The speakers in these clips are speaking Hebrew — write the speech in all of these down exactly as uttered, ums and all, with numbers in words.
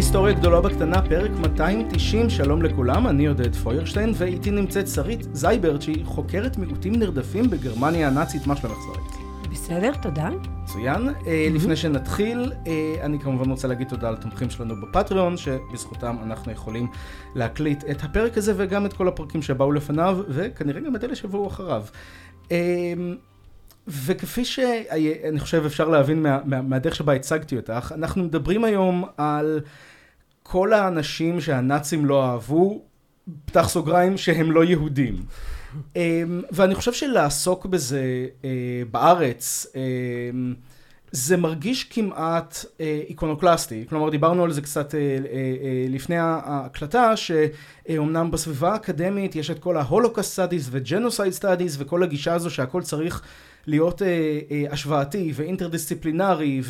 היסטוריה גדולה בקטנה, פרק מאתיים ותשעים. שלום לכולם, אני עודד פוירשטיין, ואיתי נמצאת שרית זייברט, שהיא חוקרת מיעוטים נרדפים בגרמניה הנאצית. מה שלומך, שרית? בסדר, תודה. מצוין. Mm-hmm. לפני שנתחיל, אני כמובן רוצה להגיד תודה לתומכים שלנו בפטריון, שבזכותם אנחנו יכולים להקליט את הפרק הזה וגם את כל הפרקים שבאו לפניו, וכנראה גם את אלה שבאו אחריו. וכפי שאני חושב אפשר להבין מה, מה, מהדרך שבה הצגתי אותך, אנחנו מדברים היום על כל האנשים שהנאצים לא אהבו, פתח סוגריים, שהם לא יהודים. ואני חושב שלעסוק בזה בארץ, זה מרגיש כמעט איקונוקלסטי. כלומר, דיברנו על זה קצת לפני ההקלטה, שאומנם בסביבה האקדמית יש את כל ההולוקוסט סטאדיז וג'נוסייד סטאדיז, וכל הגישה הזו שהכל צריך להיות השוואתי ואינטרדיסציפלינרי,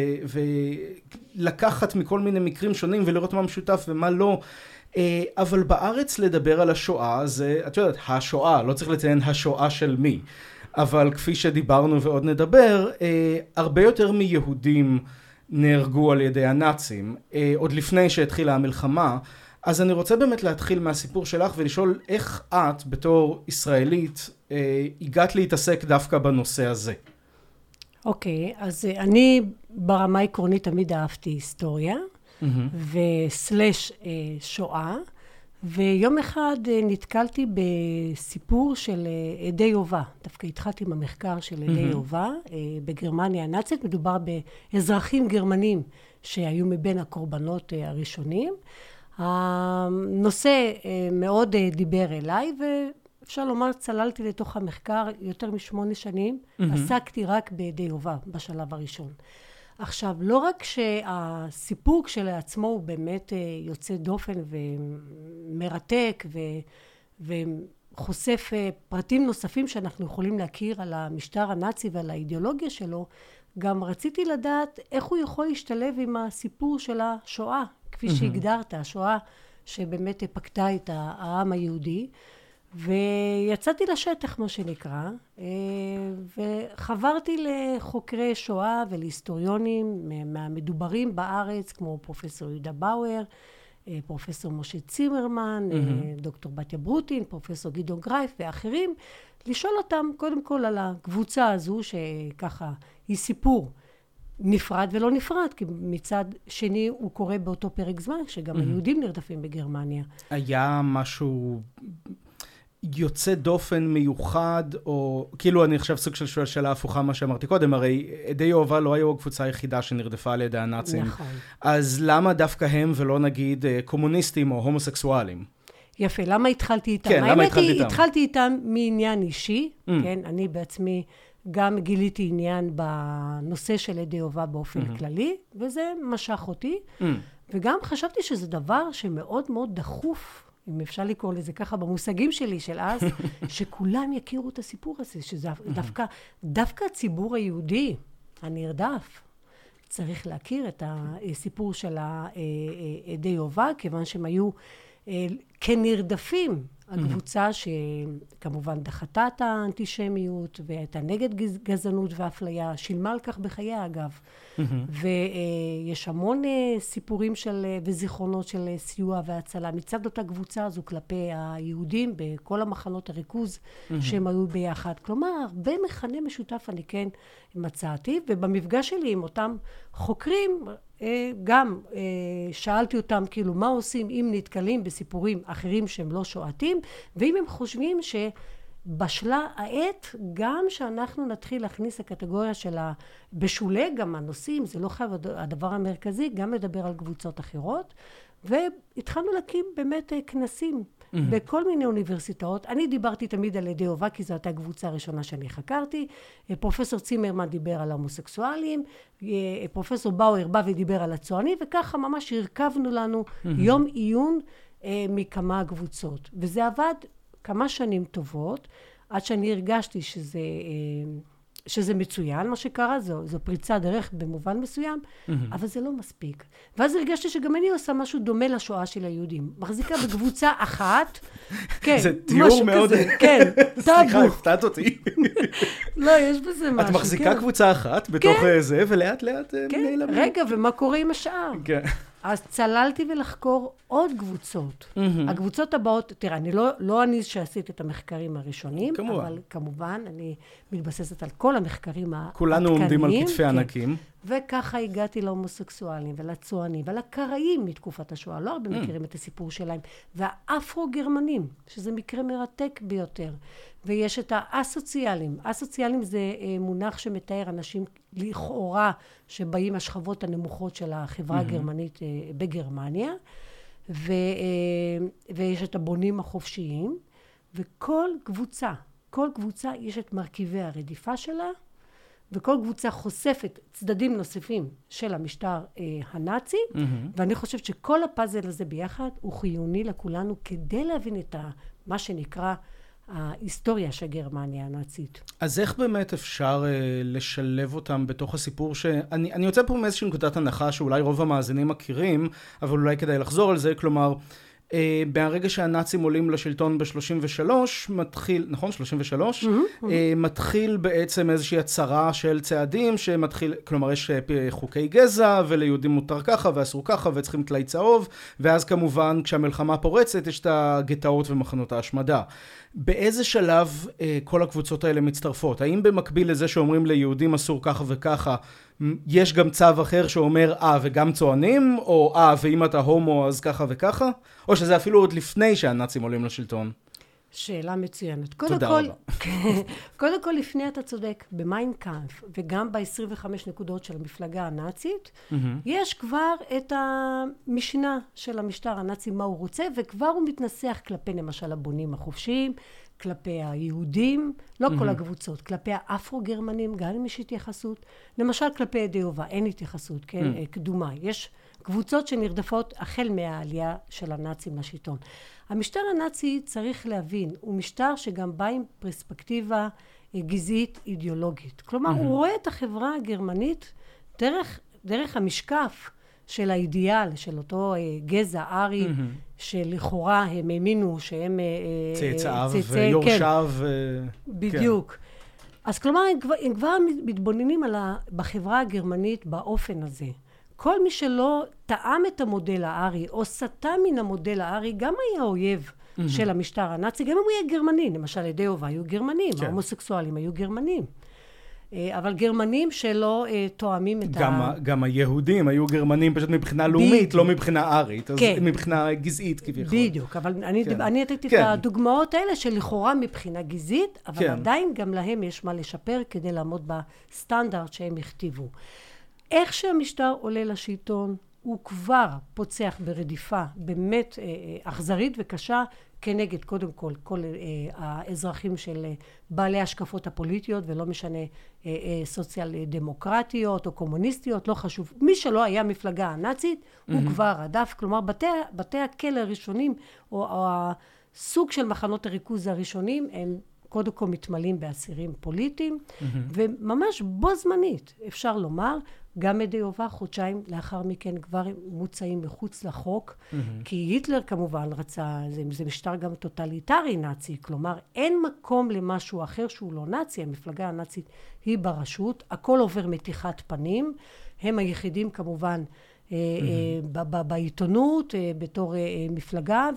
ולקחת מכל מיני מקרים שונים ולראות מה משותף ומה לא. אבל בארץ לדבר על השואה, זה, את יודעת, השואה, לא צריך לציין השואה של מי. אבל כפי שדיברנו ועוד נדבר, הרבה יותר מיהודים נהרגו על ידי הנאצים, עוד לפני שהתחילה המלחמה. אז אני רוצה באמת להתחיל מהסיפור שלך ולשאול איך את, בתור ישראלית, הגעת להתעסק דווקא בנושא הזה. אוקיי, אז אני ברמה עקרונית תמיד אהבתי היסטוריה, mm-hmm. וסלש שואה, ויום אחד נתקלתי בסיפור של עדי יובה. דווקא התחלתי עם המחקר של עדי mm-hmm. יובה בגרמניה הנאצית. מדובר באזרחים גרמנים שהיו מבין הקורבנות הראשונים. הנושא מאוד דיבר אליי, ואפשר לומר, צללתי לתוך המחקר יותר משמונה שנים. Mm-hmm. עסקתי רק בעדי יובה בשלב הראשון. עכשיו, לא רק שהסיפור כשלעצמו הוא באמת יוצא דופן ומרתק ו... וחושף פרטים נוספים שאנחנו יכולים להכיר על המשטר הנאצי ועל האידיאולוגיה שלו, גם רציתי לדעת איך הוא יכול להשתלב עם הסיפור של השואה, כפי שהגדרת, השואה שבאמת פקדה את העם היהודי. ויצאתי לשטח, מה שנקרא, וחברתי לחוקרי שואה ולהיסטוריונים מהמדוברים בארץ, כמו פרופסור יהודה באואר, פרופסור משה צימרמן, mm-hmm. דוקטור בתיה ברוטין, פרופסור גדעון גרייף ואחרים, לשאול אותם קודם כל על הקבוצה הזו, שככה היא סיפור נפרד ולא נפרד, כי מצד שני הוא קורה באותו פרק זמן, שגם mm-hmm. היהודים נרדפים בגרמניה. היה משהו יוצא דופן מיוחד, או כאילו אני חושב סוג של שואל שאלה הפוכה מה שאמרתי קודם, הרי עדי יהובה לא היו הקבוצה היחידה שנרדפה על ידי הנאצים. נכון. אז למה דווקא הם ולא נגיד קומוניסטים או הומוסקסואלים? יפה, למה התחלתי איתם? כן, למה התחלתי איתם? התחלתי איתם מעניין אישי, mm. כן, אני בעצמי גם גיליתי עניין בנושא של עדי יהובה באופן mm-hmm. כללי, וזה משך אותי, mm. וגם חשבתי שזה דבר שמאוד מאוד דחוף, אם אפשר לקרוא לזה ככה במושגים שלי של אז, שכולם יכירו את הסיפור הזה, שזה דווקא, דווקא הציבור היהודי הנרדף, צריך להכיר את הסיפור של עדי יהובה, כיוון שהם היו כנרדפים, הקבוצה שכמובן דחתה את האנטישמיות ואת הנגד גזענות ואפליה, שילמה על כך בחייה אגב. ויש המון סיפורים של, וזיכרונות של סיוע והצלה מצד אותה קבוצה הזו כלפי היהודים בכל המחנות הריכוז שהם היו ביחד. כלומר, הרבה מכנה משותף אני כן מצאתי, ובמפגש שלי עם אותם חוקרים, גם שאלתי אותם כאילו מה עושים אם נתקלים בסיפורים אחרים שהם לא שואתים, ואם הם חושבים שבשלה העת גם שאנחנו נתחיל להכניס הקטגוריה של בשולי גם הנושאים, זה לא חייב הדבר המרכזי, גם לדבר על קבוצות אחרות, והתחלנו להקים באמת כנסים mm-hmm. בכל מיני אוניברסיטאות. אני דיברתי תמיד על עדי יהובה, כי זו הייתה הקבוצה הראשונה שאני חקרתי. פרופסור צימרמן דיבר על ההומוסקסואלים, פרופסור באואר בא ודיבר על הצועני, וככה ממש הרכבנו לנו mm-hmm. יום עיון אה, מכמה קבוצות. וזה עבד כמה שנים טובות, עד שאני הרגשתי שזה... אה, שזה מצוין, מה שקרה, זו, זו פריצה דרך במובן מסוים, mm-hmm. אבל זה לא מספיק. ואז הרגשתי שגם אני עושה משהו דומה לשואה של היהודים. מחזיקה בקבוצה אחת, כן, זה תיאור מאוד... כזה, כן, טאבו. סליחה, הפתעת אותי. לא, יש בזה משהו, את מחזיקה כן. קבוצה אחת בתוך כן. זה, ולאט לאט כן, נעלמים. רגע, ומה קורה עם השאר? כן. אז צללתי ולחקור עוד קבוצות. Mm-hmm. הקבוצות הבאות, תראה, אני לא, לא אני שעשיתי את המחקרים הראשונים, כמובן. אבל כמובן, אני מתבססת על כל המחקרים העדכניים. כולנו עומדים על כתפי כן. ענקים. וככה הגעתי להומוסקסואלים ולצוענים ולקראים מתקופת השואה. לא הרבה mm. מכירים את הסיפור שלהם. והאפרו-גרמנים, שזה מקרה מרתק ביותר. ויש את האסוציאלים. אסוציאלים זה מונח שמתאר אנשים לכאורה שבאים השכבות הנמוכות של החברה הגרמנית בגרמניה, ו, ויש את הבונים החופשיים, וכל קבוצה, כל קבוצה יש את מרכיבי הרדיפה שלה, וכל קבוצה חושפת צדדים נוספים של המשטר אה, הנאצי, mm-hmm. ואני חושבת שכל הפאזל הזה ביחד הוא חיוני לכולנו כדי להבין את ה, מה שנקרא ההיסטוריה של גרמניה הנאצית. אז איך באמת אפשר אה, לשלב אותם בתוך הסיפור שאני אני יוצא פה מאיזושהי נקודת הנחה שאולי רוב המאזינים מכירים, אבל אולי כדאי לחזור על זה, כלומר, אה, מהרגע שהנאצים עולים לשלטון ב-שלושים ושלוש, מתחיל, נכון? שלושים ושלוש? Mm-hmm. אה, מתחיל בעצם איזושהי הצהרה של צעדים שמתחיל, כלומר יש חוקי גזע, וליהודים מותר ככה ואסור ככה, וצריכים טלאי צהוב, ואז כמובן כשהמלחמה פורצת יש את הגטאות ומחנות ההשמדה. באיזה שלב אה, כל הקבוצות האלה מצטרפות? האם במקביל לזה שאומרים ליהודים אסור ככה וככה, יש גם צו אחר שאומר, אה, וגם צוענים? או, אה, ואם אתה הומו אז ככה וככה? או שזה אפילו עוד לפני שהנאצים עולים לשלטון? שאלה מצוינת. תודה כל, רבה. קודם כל, לפני אתה צודק, במיין קאמפף, וגם ב-עשרים וחמש נקודות של המפלגה הנאצית, mm-hmm. יש כבר את המשנה של המשטר הנאצי, מה הוא רוצה, וכבר הוא מתנסח כלפי, למשל, הבונים החופשיים, כלפי היהודים, לא mm-hmm. כל הקבוצות, כלפי האפרו-גרמנים, גם אם יש התייחסות, למשל כלפי ידי יהובה, אין התייחסות, כן, mm-hmm. קדומה. יש קבוצות שנרדפות החל מהעלייה של הנאצים לשלטון. המשטר הנאצי, צריך להבין, הוא משטר שגם בא עם פרספקטיבה גזעית אידיאולוגית. כלומר, mm-hmm. הוא רואה את החברה הגרמנית דרך, דרך המשקף של האידיאל, של אותו אה, גזע ארי, mm-hmm. שלכאורה הם האמינו שהם... אה, צאצאיו ויורשיו. כן, ו... בדיוק. כן. אז כלומר, הם כבר, הם כבר מתבוננים על ה, בחברה הגרמנית באופן הזה. כל מי שלא טעם את המודל הארי, או סטה מן המודל הארי, גם היה אויב mm-hmm. של המשטר הנאצי, גם אם הוא יהיה גרמני. למשל, ידי יהובה היו גרמנים, כן. ההומוסקסואלים היו גרמנים. אבל גרמנים שלא תואמים את גם ה... גם היהודים היו גרמנים פשוט מבחינה לאומית, לא מבחינה ארית, אז כן. מבחינה גזעית כביכול. בדיוק, אבל אני, כן. אני נתתי כן. את הדוגמאות האלה שלכאורה מבחינה גזעית, אבל כן. עדיין גם להם יש מה לשפר כדי לעמוד בסטנדרט שהם הכתיבו. איך שהמשטר עולה לשלטון, הוא כבר פוצח ברדיפה באמת אכזרית וקשה, כנגד קודם כל כל אה, האזרחים של אה, בעלי השקפות הפוליטיות, ולא משנה אה, אה, סוציאל דמוקרטיות או קומוניסטיות, לא חשוב. מי שלא היה מפלגה הנאצית, mm-hmm. הוא כבר רדף. כלומר, בתי, בתי הכלא הראשונים, או, או הסוג של מחנות הריכוז הראשונים, הם קודם כל מתמלאים באסירים פוליטיים, mm-hmm. וממש בו זמנית, אפשר לומר, גם ידי יהובה חודשיים לאחר מכן כבר מוצאים מחוץ לחוק, mm-hmm. כי היטלר כמובן רצה, זה, זה משטר גם טוטליטרי נאצי, כלומר אין מקום למשהו אחר שהוא לא נאצי, המפלגה הנאצית היא ברשות, הכל עובר מתיחת פנים, הם היחידים כמובן mm-hmm. ב- ב- בעיתונות, בתור מפלגה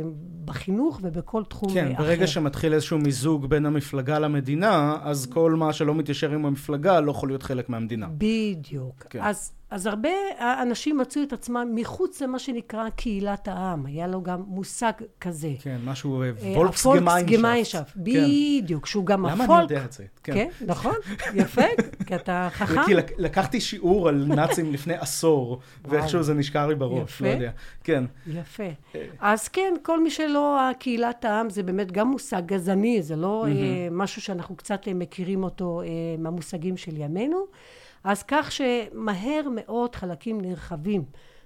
ובחינוך ובכל תחום כן, אחר. ברגע שמתחיל איזשהו מיזוג בין המפלגה למדינה, אז כל מה שלא מתיישר עם המפלגה לא יכול להיות חלק מהמדינה. בדיוק. כן. אז, אז הרבה אנשים מצאו את עצמם מחוץ למה שנקרא קהילת העם. היה לו גם מושג כזה. כן, משהו וולקסגמיינשאפט. בדיוק, שהוא גם הפולק. למה אני יודע את זה? כן, נכון, יפה, כי אתה חכם. כי לקחתי שיעור על נאצים לפני עשור, ואיכשהו זה נשקר לי בראש, לא יודע. כן. יפה. אז כן, כל מי שלא קהילת העם, זה באמת גם מושג גזעני, זה לא משהו שאנחנו קצת מכירים אותו מהמושגים של ימינו. אז כך שמהר מאוד חלקים נרחבים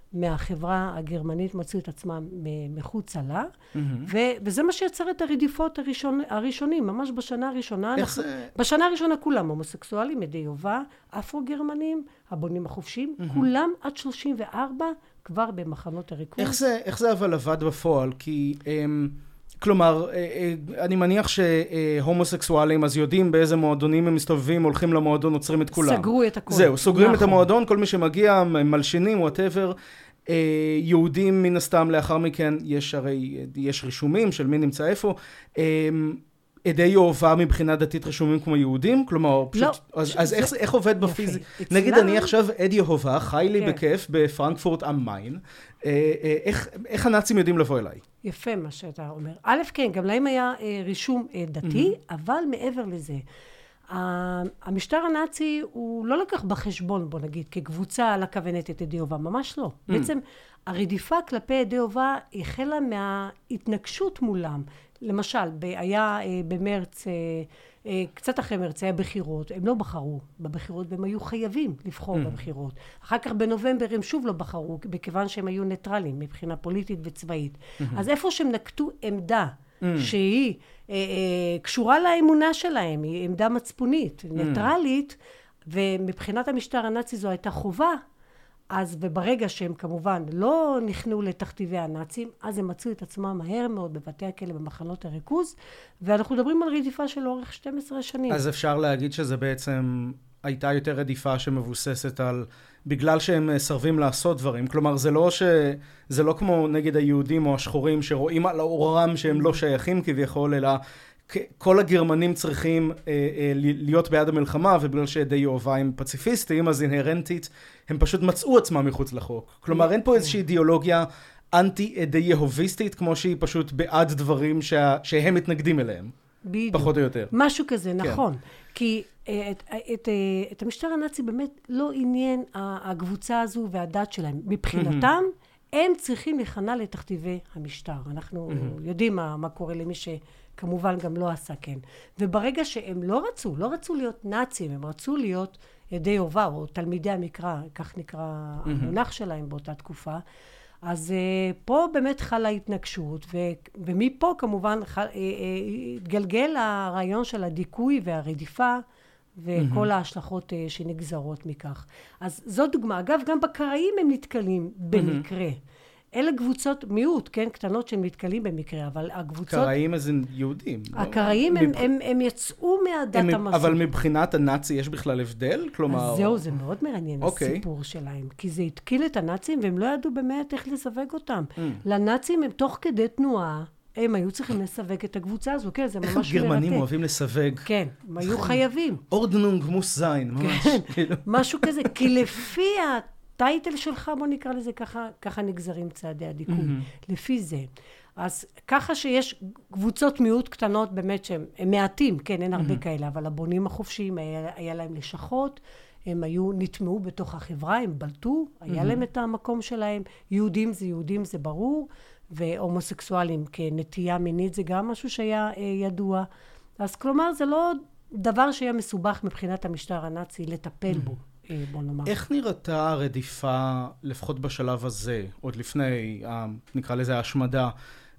מהחברה הגרמנית מצאו את עצמם מחוץ לה, mm-hmm. ו- וזה מה שיצר את הרדיפות הראשון, הראשונים, ממש בשנה הראשונה. אנחנו, זה... בשנה הראשונה כולם, הומוסקסואלים, ידי יהובה, אפרו-גרמנים, הבונים החופשיים, mm-hmm. כולם עד שלושים וארבע כבר במחנות הריכוז. איך זה, איך זה אבל עבד בפועל? כי... אמ... כלומר, אני מניח שהומוסקסואלים אז יודעים באיזה מועדונים הם מסתובבים, הולכים למועדון, עוצרים את כולם. סגרו את הכל. זהו, סוגרים נכון. את המועדון, כל מי שמגיע, מלשינים, whatever. יהודים מן הסתם לאחר מכן, יש הרי, יש רישומים של מי נמצא איפה, עדי יהובה מבחינה דתית רשומים כמו יהודים? כלומר, פשוט, לא. אז, אז איך, איך עובד בפיזי? אצלם... נגיד אני עכשיו עד יהובה, חי לי כן. בכיף בפרנקפורט am Main, איך, איך הנאצים יודעים לבוא אליי? יפה מה שאתה אומר. א', כן, גם להם היה רישום דתי, mm-hmm. אבל מעבר לזה, המשטר הנאצי הוא לא לקח בחשבון, בוא נגיד, כקבוצה על הכוונת את עדי יהובה, ממש לא. Mm-hmm. בעצם הרדיפה כלפי עדי יהובה החלה מההתנגשות מולם. למשל, היה במרץ, קצת אחרי מרץ, היה בחירות, הם לא בחרו בבחירות והם היו חייבים לבחור mm-hmm. בבחירות. אחר כך בנובמבר הם שוב לא בחרו, בכיוון שהם היו ניטרלים מבחינה פוליטית וצבאית. Mm-hmm. אז איפה שהם נקטו עמדה, Mm. שהיא אה, אה, קשורה לאמונה שלהם, היא עמדה מצפונית, mm. ניטרלית, ומבחינת המשטר הנאצי זו הייתה חובה, אז וברגע שהם כמובן לא נכנעו לתכתיבי הנאצים, אז הם מצאו את עצמם מהר מאוד בבתי הכלא במחנות הריכוז, ואנחנו מדברים על רדיפה של אורך שתים עשרה שנים. אז אפשר להגיד שזה בעצם הייתה יותר רדיפה שמבוססת על בגלל שהם סרבים לעשות דברים. כלומר, זה לא ש... זה לא כמו נגד היהודים או השחורים שרואים על אורם שהם לא שייכים כביכול, אלא כל הגרמנים צריכים אה, אה, להיות בעד המלחמה, ובגלל שעדי יהובה הם פציפיסטים, אז אינהרנטית הם פשוט מצאו עצמם מחוץ לחוק. כלומר, אין פה איזושהי אידיאולוגיה אנטי עדי יהוביסטית, כמו שהיא פשוט בעד דברים שה... שהם מתנגדים אליהם. בדיוק. פחות או יותר. משהו כזה, נכון. כן. כי את, את, את המשטר הנאצי באמת לא עניין הקבוצה הזו והדת שלהם. מבחינתם, הם צריכים להיכנע לתכתיבי המשטר. אנחנו יודעים מה, מה קורה למי שכמובן גם לא עשה כן. וברגע שהם לא רצו, לא רצו להיות נאצים, הם רצו להיות עדי יהובה, או תלמידי המקרא, כך נקרא המונח שלהם באותה תקופה, אז uh, פה באמת חלה התנגשות, ו, ומפה כמובן חל, uh, uh, התגלגל הרעיון של הדיכוי והרדיפה, וכל mm-hmm. ההשלכות uh, שנגזרות מכך. אז זו דוגמה. אגב, גם בקראים הם נתקלים במקרה. Mm-hmm. אלה קבוצות מיעוט, כן? קטנות שהם נתקלים במקרה, אבל הקבוצות... קראים אז הם יהודים. הקראים לא? הם, מבח... הם, הם יצאו מהדת הם... המסורת. אבל מבחינת הנאצי יש בכלל הבדל? כלומר... אז זהו, זה מאוד מעניין, okay. הסיפור שלהם. כי זה התקיל את הנאצים, והם לא ידעו באמת איך לסווג אותם. Mm. לנאצים הם תוך כדי תנועה, הם היו צריכים לסווג את הקבוצה הזו. כן, זה ממש מרתק. איך הגרמנים אוהבים לסווג? כן, הם היו חייבים. אורדנונג מוס זיין, ממש. כן, משהו כזה. כי לפי ה... טייטל שלך, בוא נקרא לזה ככה, ככה נגזרים צעדי הדיכוי, mm-hmm. לפי זה. אז ככה שיש קבוצות מיעוט קטנות באמת שהם מעטים, כן, אין הרבה mm-hmm. כאלה, אבל הבונים החופשיים היה, היה להם לשכות, הם היו, נטמעו בתוך החברה, הם בלטו, היה mm-hmm. להם את המקום שלהם, יהודים זה יהודים זה ברור, והומוסקסואלים כנטייה מינית זה גם משהו שהיה אה, ידוע. אז כלומר זה לא דבר שהיה מסובך מבחינת המשטר הנאצי לטפל mm-hmm. בו. בוא נאמר. איך נראתה הרדיפה, לפחות בשלב הזה, עוד לפני, נקרא לזה ההשמדה,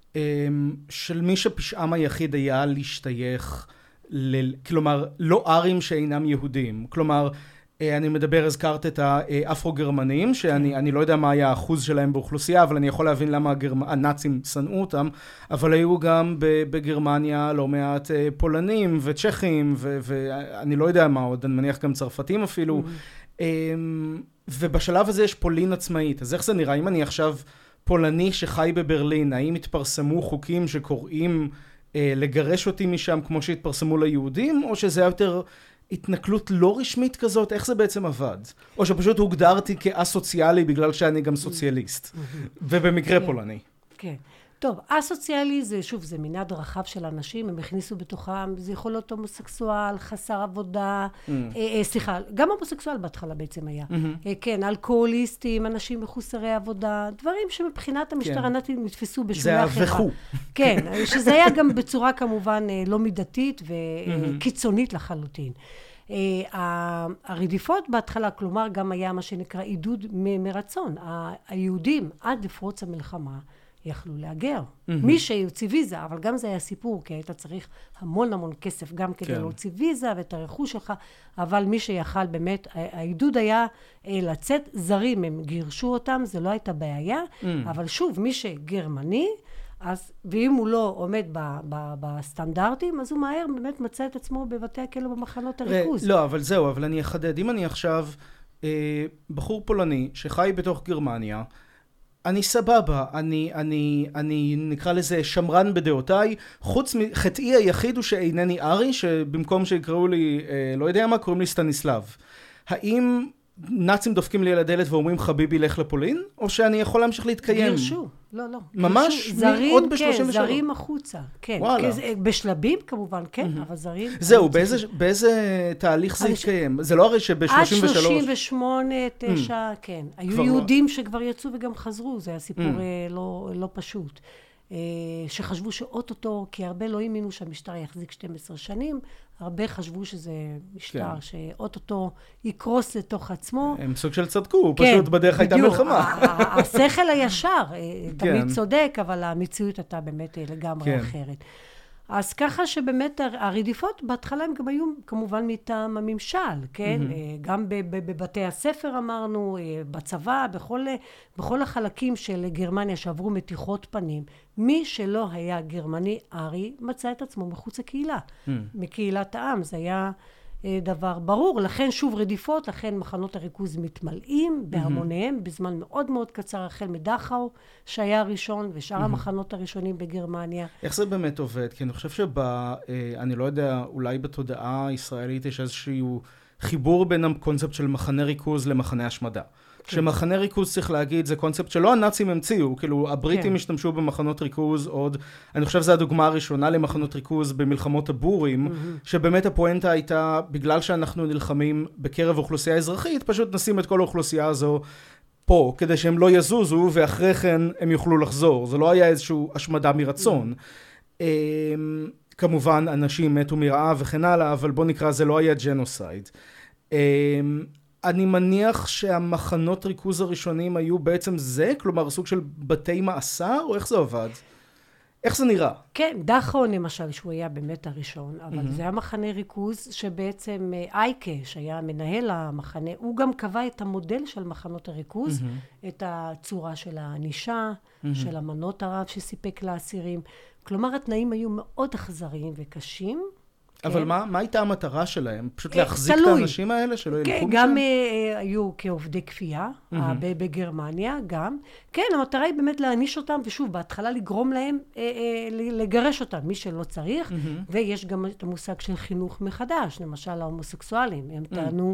של מי שפשעם היחיד היה להשתייך, ל... כלומר, לא ארים שאינם יהודים. כלומר, אני מדבר, הזכרת את האפרו-גרמנים, שאני אני לא יודע מה היה האחוז שלהם באוכלוסייה, אבל אני יכול להבין למה הגרמ... הנאצים שנאו אותם, אבל היו גם בגרמניה לא מעט פולנים וצ'כים, ו... ואני לא יודע מה עוד, אני מניח גם צרפתים אפילו, mm-hmm. ובשלב הזה יש פולין עצמאית. אז איך זה נראה? אם אני עכשיו פולני שחי בברלין, האם התפרסמו חוקים שקוראים לגרש אותי משם כמו שהתפרסמו ליהודים, או שזה יותר... התנכלות לא רשמית כזאת, איך זה בעצם עבד? או שפשוט הוגדרתי כאסוציאלי בגלל שאני גם סוציאליסט, ובמקרה פולני. כן. טוב, אסוציאלי זה, שוב, זה מנעד רחב של אנשים, הם הכניסו בתוכם, זה יכול להיות הומוסקסואל, חסר עבודה, סליחה, גם הומוסקסואל בהתחלה בעצם היה. כן, אלכוהוליסטים, אנשים מחוסרי עבודה, דברים שמבחינת המשטר הנאצי נתפסו בשולי החברה. זה הבכו. כן, שזה היה גם בצורה כמובן לא מידתית וקיצונית לחלוטין. הרדיפות בהתחלה, כלומר, גם היה מה שנקרא עידוד מרצון. היהודים עד לפרוץ המלחמה, יכלו להגר. Mm-hmm. מי שיוציא ויזה, אבל גם זה היה סיפור, כי היית צריך המון המון כסף גם כדי כן. להוציא ויזה ואת הרכוש שלך, אבל מי שיכל באמת, העידוד היה לצאת זרים, הם גירשו אותם, זה לא הייתה בעיה, mm. אבל שוב, מי שגרמני, אז, ואם הוא לא עומד ב, ב, בסטנדרטים, אז הוא מהר באמת מצא את עצמו בבתי הכלא במחנות הריכוז. לא, אבל זהו, אבל אני אחדד, אם אני עכשיו אה, בחור פולני שחי בתוך גרמניה, אני סבבה, אני, אני, אני נקרא לזה שמרן בדעותיי, חוץ מחטאי היחיד הוא שאינני ארי, שבמקום שיקראו לי, אה, לא יודע מה, קוראים לי סטניסלב. האם נאצים דופקים לי על הדלת ואומרים חביבי לך לפולין, או שאני יכול להמשיך להתקיים? גירשו, לא, לא. ממש? זרים, עוד כן, ב-שלושים ושלוש. זרים החוצה, כן. וואלה. בשלבים כמובן, כן, אבל זרים. זהו, באיזה, באיזה תהליך זה התקיים? זה לא הרי שב-שלושים ושלוש... עד שלושים ושמונה, תשע, כן. היו יהודים שכבר יצאו וגם חזרו, זה היה סיפור לא, לא פשוט. שחשבו שאוטוטו, כי הרבה לא האמינו שהמשטר יחזיק שתים עשרה שנים, הרבה חשבו שזה משטר שאוטוטו יקרוס לתוך עצמו. הם סוג של צדקו, פשוט בדרך הייתה מלחמה. השכל הישר תמיד צודק, אבל המציאות הייתה באמת לגמרי אחרת. אז ככה שבאמת הרדיפות בהתחלה הם גם היו כמובן מטעם הממשל, כן? גם בבתי הספר אמרנו, בצבא, בכל, בכל החלקים של גרמניה שעברו מתיחות פנים, מי שלא היה גרמני ארי מצא את עצמו מחוץ לקהילה, מקהילת העם, זה היה דבר ברור, לכן שוב רדיפות, לכן מחנות הריכוז מתמלאים בהמוניהם, בזמן מאוד מאוד קצר החל מדכאו, שהיה הראשון, ושאר המחנות הראשונים בגרמניה. איך זה באמת עובד? כי אני חושב שבה, אני לא יודע, אולי בתודעה הישראלית יש איזשהו חיבור בין הקונספט של מחנה ריכוז למחנה השמדה. שמחנה ריכוז צריך להגיד, זה קונספט שלא הנאצים המציאו, כאילו הבריטים השתמשו במחנות ריכוז עוד, אני חושב שזו הדוגמה הראשונה למחנות ריכוז במלחמות הבורים, שבאמת הפואנטה הייתה, בגלל שאנחנו נלחמים בקרב אוכלוסייה אזרחית, פשוט נשים את כל האוכלוסייה הזו פה, כדי שהם לא יזוזו, ואחרי כן הם יוכלו לחזור. זה לא היה איזשהו השמדה מרצון. כמובן, אנשים מתו מרעב וכן הלאה, אבל בוא נקרא, זה לא היה ג'נוסייד. אני מניח שהמחנות ריכוז הראשונים היו בעצם זה, כלומר סוג של בתי מאסר, או איך זה עובד? איך זה נראה? כן, דכאו למשל, שהוא היה באמת הראשון, אבל mm-hmm. זה היה מחנה ריכוז שבעצם אייקה, שהיה מנהל המחנה, הוא גם קבע את המודל של מחנות הריכוז, mm-hmm. את הצורה של הענישה, mm-hmm. של המנות הרב שסיפק לאסירים. כלומר, התנאים היו מאוד אכזריים וקשים, אבל מה, מה הייתה המטרה שלהם? פשוט להחזיק את האנשים האלה שלא ילכו משם? גם היו כעובדי כפייה, בגרמניה גם. כן, המטרה היא באמת להעניש אותם, ושוב, בהתחלה לגרום להם לגרש אותם, מי שלא צריך, ויש גם את המושג של חינוך מחדש, למשל ההומוסקסואלים. הם טענו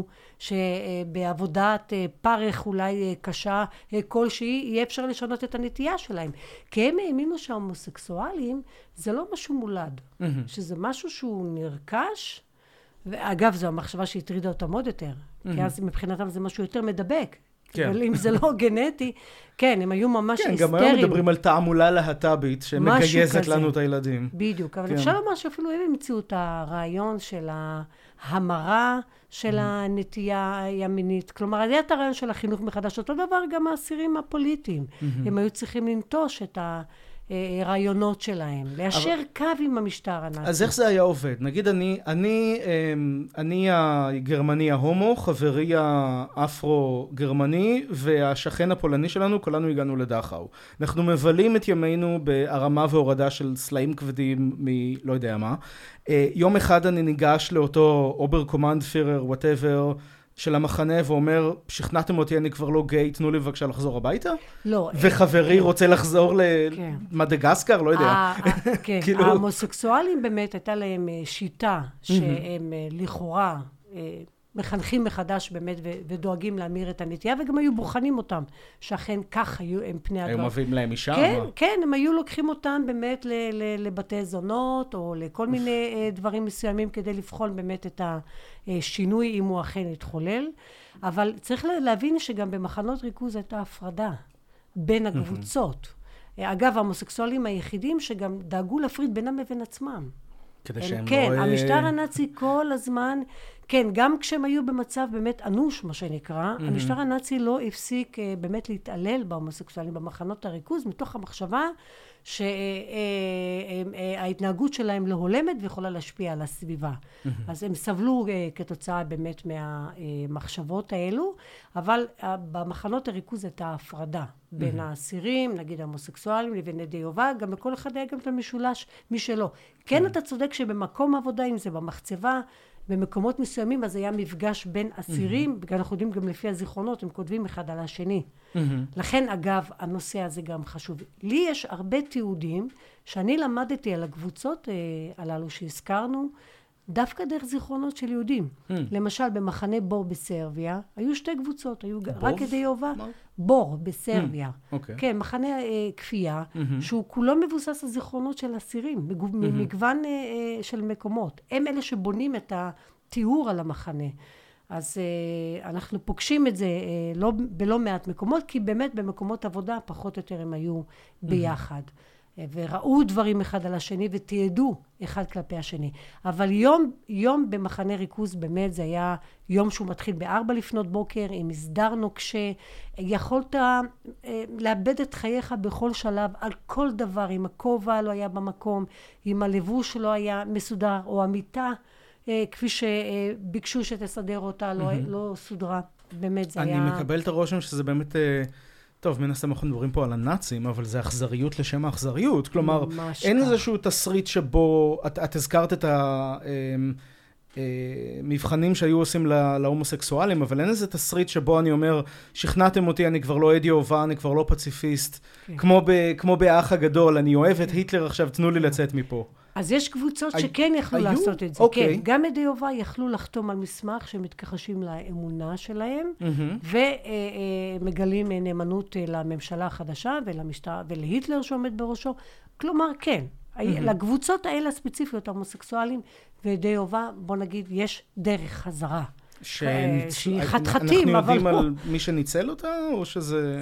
שבעבודת פרך אולי קשה כלשהי, יהיה אפשר לשנות את הנטייה שלהם. כי הם האמינו שההומוסקסואלים זה לא משהו מולד, שזה משהו שהוא נרכש, ואגב, זו המחשבה שהטרידה אותם עוד יותר, כי אז מבחינתם זה משהו יותר מדבק, אבל אם זה לא גנטי, כן, הם היו ממש היסטריים. כן, גם היום מדברים על תעמולה להט"בית, שמגייסת לנו את הילדים. בדיוק, אבל אפשר לומר שאפילו הם המציאו את הרעיון של ההמרה של הנטייה הימינית, כלומר, היה את הרעיון של החינוך מחדש, אותו דבר גם האסירים הפוליטיים, הם היו צריכים לנטוש את ה... רעיונות שלהם, ליישר אבל... קו עם המשטר הנאצי. אז איך זה היה עובד? נגיד אני, אני, אני הגרמני ההומו, חברי האפרו-גרמני, והשכן הפולני שלנו, כולנו הגענו לדכאו. אנחנו מבלים את ימינו בהרמה והורדה של סלעים כבדים מלא יודע מה. יום אחד אני ניגש לאותו אובר קומנד פירר, whatever, של המחנה ואומר, שכנעתם אותי, אני כבר לא גיי, תנו לי בבקשה לחזור הביתה? לא. וחברי רוצה לחזור למדגסקר, לא יודע. כן, ההומוסקסואלים באמת הייתה להם שיטה שהם לכאורה מחנכים מחדש באמת ודואגים להמיר את הנטייה, וגם היו בוחנים אותם, שאכן כך היו הם פני הדבר. היו מביאים להם אישה? כן, כן, הם היו לוקחים אותם באמת לבתי זונות, או לכל מיני דברים מסוימים, כדי לבחון באמת את השינוי, אם הוא אכן התחולל. אבל צריך להבין שגם במחנות ריכוז הייתה הפרדה בין הקבוצות. אגב, ההומוסקסואלים היחידים שגם דאגו להפריד בינם לבין עצמם. כדי שהם לא... כן, המשטר הנאצי כל הזמן, כן, גם כשהם היו במצב באמת אנוש, מה שנקרא, המשטר הנאצי לא הפסיק באמת להתעלל בהומוסקסואלים במחנות הריכוז, מתוך המחשבה שההתנהגות שלהם לא הולמת ויכולה להשפיע על הסביבה. אז הם סבלו כתוצאה באמת מהמחשבות האלו, אבל במחנות הריכוז הייתה הפרדה בין האסירים, נגיד ההומוסקסואלים, לבין ידי יובה, גם בכל אחד היה גם את המשולש, מי שלא. כן, אתה צודק שבמקום עבודה, אם זה במחצבה, במקומות מסוימים, אז היה מפגש בין אסירים, mm-hmm. אנחנו יודעים גם לפי הזיכרונות, הם כותבים אחד על השני. Mm-hmm. לכן, אגב, הנושא הזה גם חשוב. לי יש הרבה תיעודים, שאני למדתי על הקבוצות אה, הללו שהזכרנו, דווקא דרך זיכרונות של יהודים. Mm. למשל, במחנה בור בסרביה, היו שתי קבוצות, היו בוב? רק כדי יהובה. מה? בור בסרביה. Mm. Okay. כן, מחנה אה, כפייה, mm-hmm. שהוא כולו מבוסס על זיכרונות של אסירים, מגו, mm-hmm. מגוון אה, של מקומות. הם אלה שבונים את התיאור על המחנה. אז אה, אנחנו פוגשים את זה אה, לא, בלא מעט מקומות, כי באמת במקומות עבודה פחות או יותר הם היו ביחד. Mm-hmm. וראו דברים אחד על השני ותיעדו אחד כלפי השני. אבל יום, יום במחנה ריכוז באמת זה היה יום שהוא מתחיל בארבע לפנות בוקר, עם מסדר נוקשה, יכולת אה, לאבד את חייך בכל שלב, על כל דבר, אם הכובע לא היה במקום, אם הלבוש לא היה מסודר, או המיטה, אה, כפי שביקשו שתסדר אותה, לא, mm-hmm. לא סודרה. באמת זה אני היה... אני מקבל את הרושם שזה באמת... אה... טוב, מן הסתם אנחנו מדברים פה על הנאצים, אבל זה אכזריות לשם האכזריות. כלומר, אין איזשהו תסריט שבו, את, את הזכרת את המבחנים שהיו עושים להומוסקסואלים, אבל אין איזה תסריט שבו אני אומר, שכנעתם אותי, אני כבר לא עד יהובה, אני כבר לא פציפיסט. כמו, ב, כמו באח הגדול, אני אוהב את היטלר עכשיו, תנו לי לצאת מפה. אז יש קבוצות שכן יכלו לעשות את זה. אוקיי. כן, גם עדי יהובה יכלו לחתום על מסמך שמתכחשים לאמונה שלהם, ומגלים נאמנות לממשלה החדשה ולמשטר, ולהיטלר שעומד בראשו. כלומר, כן, לקבוצות האלה הספציפיות, ההומוסקסואלים ועדי יהובה, בוא נגיד, יש דרך חזרה. שהיא חתחתים, אנחנו יודעים על מי שניצל אותה, או שזה...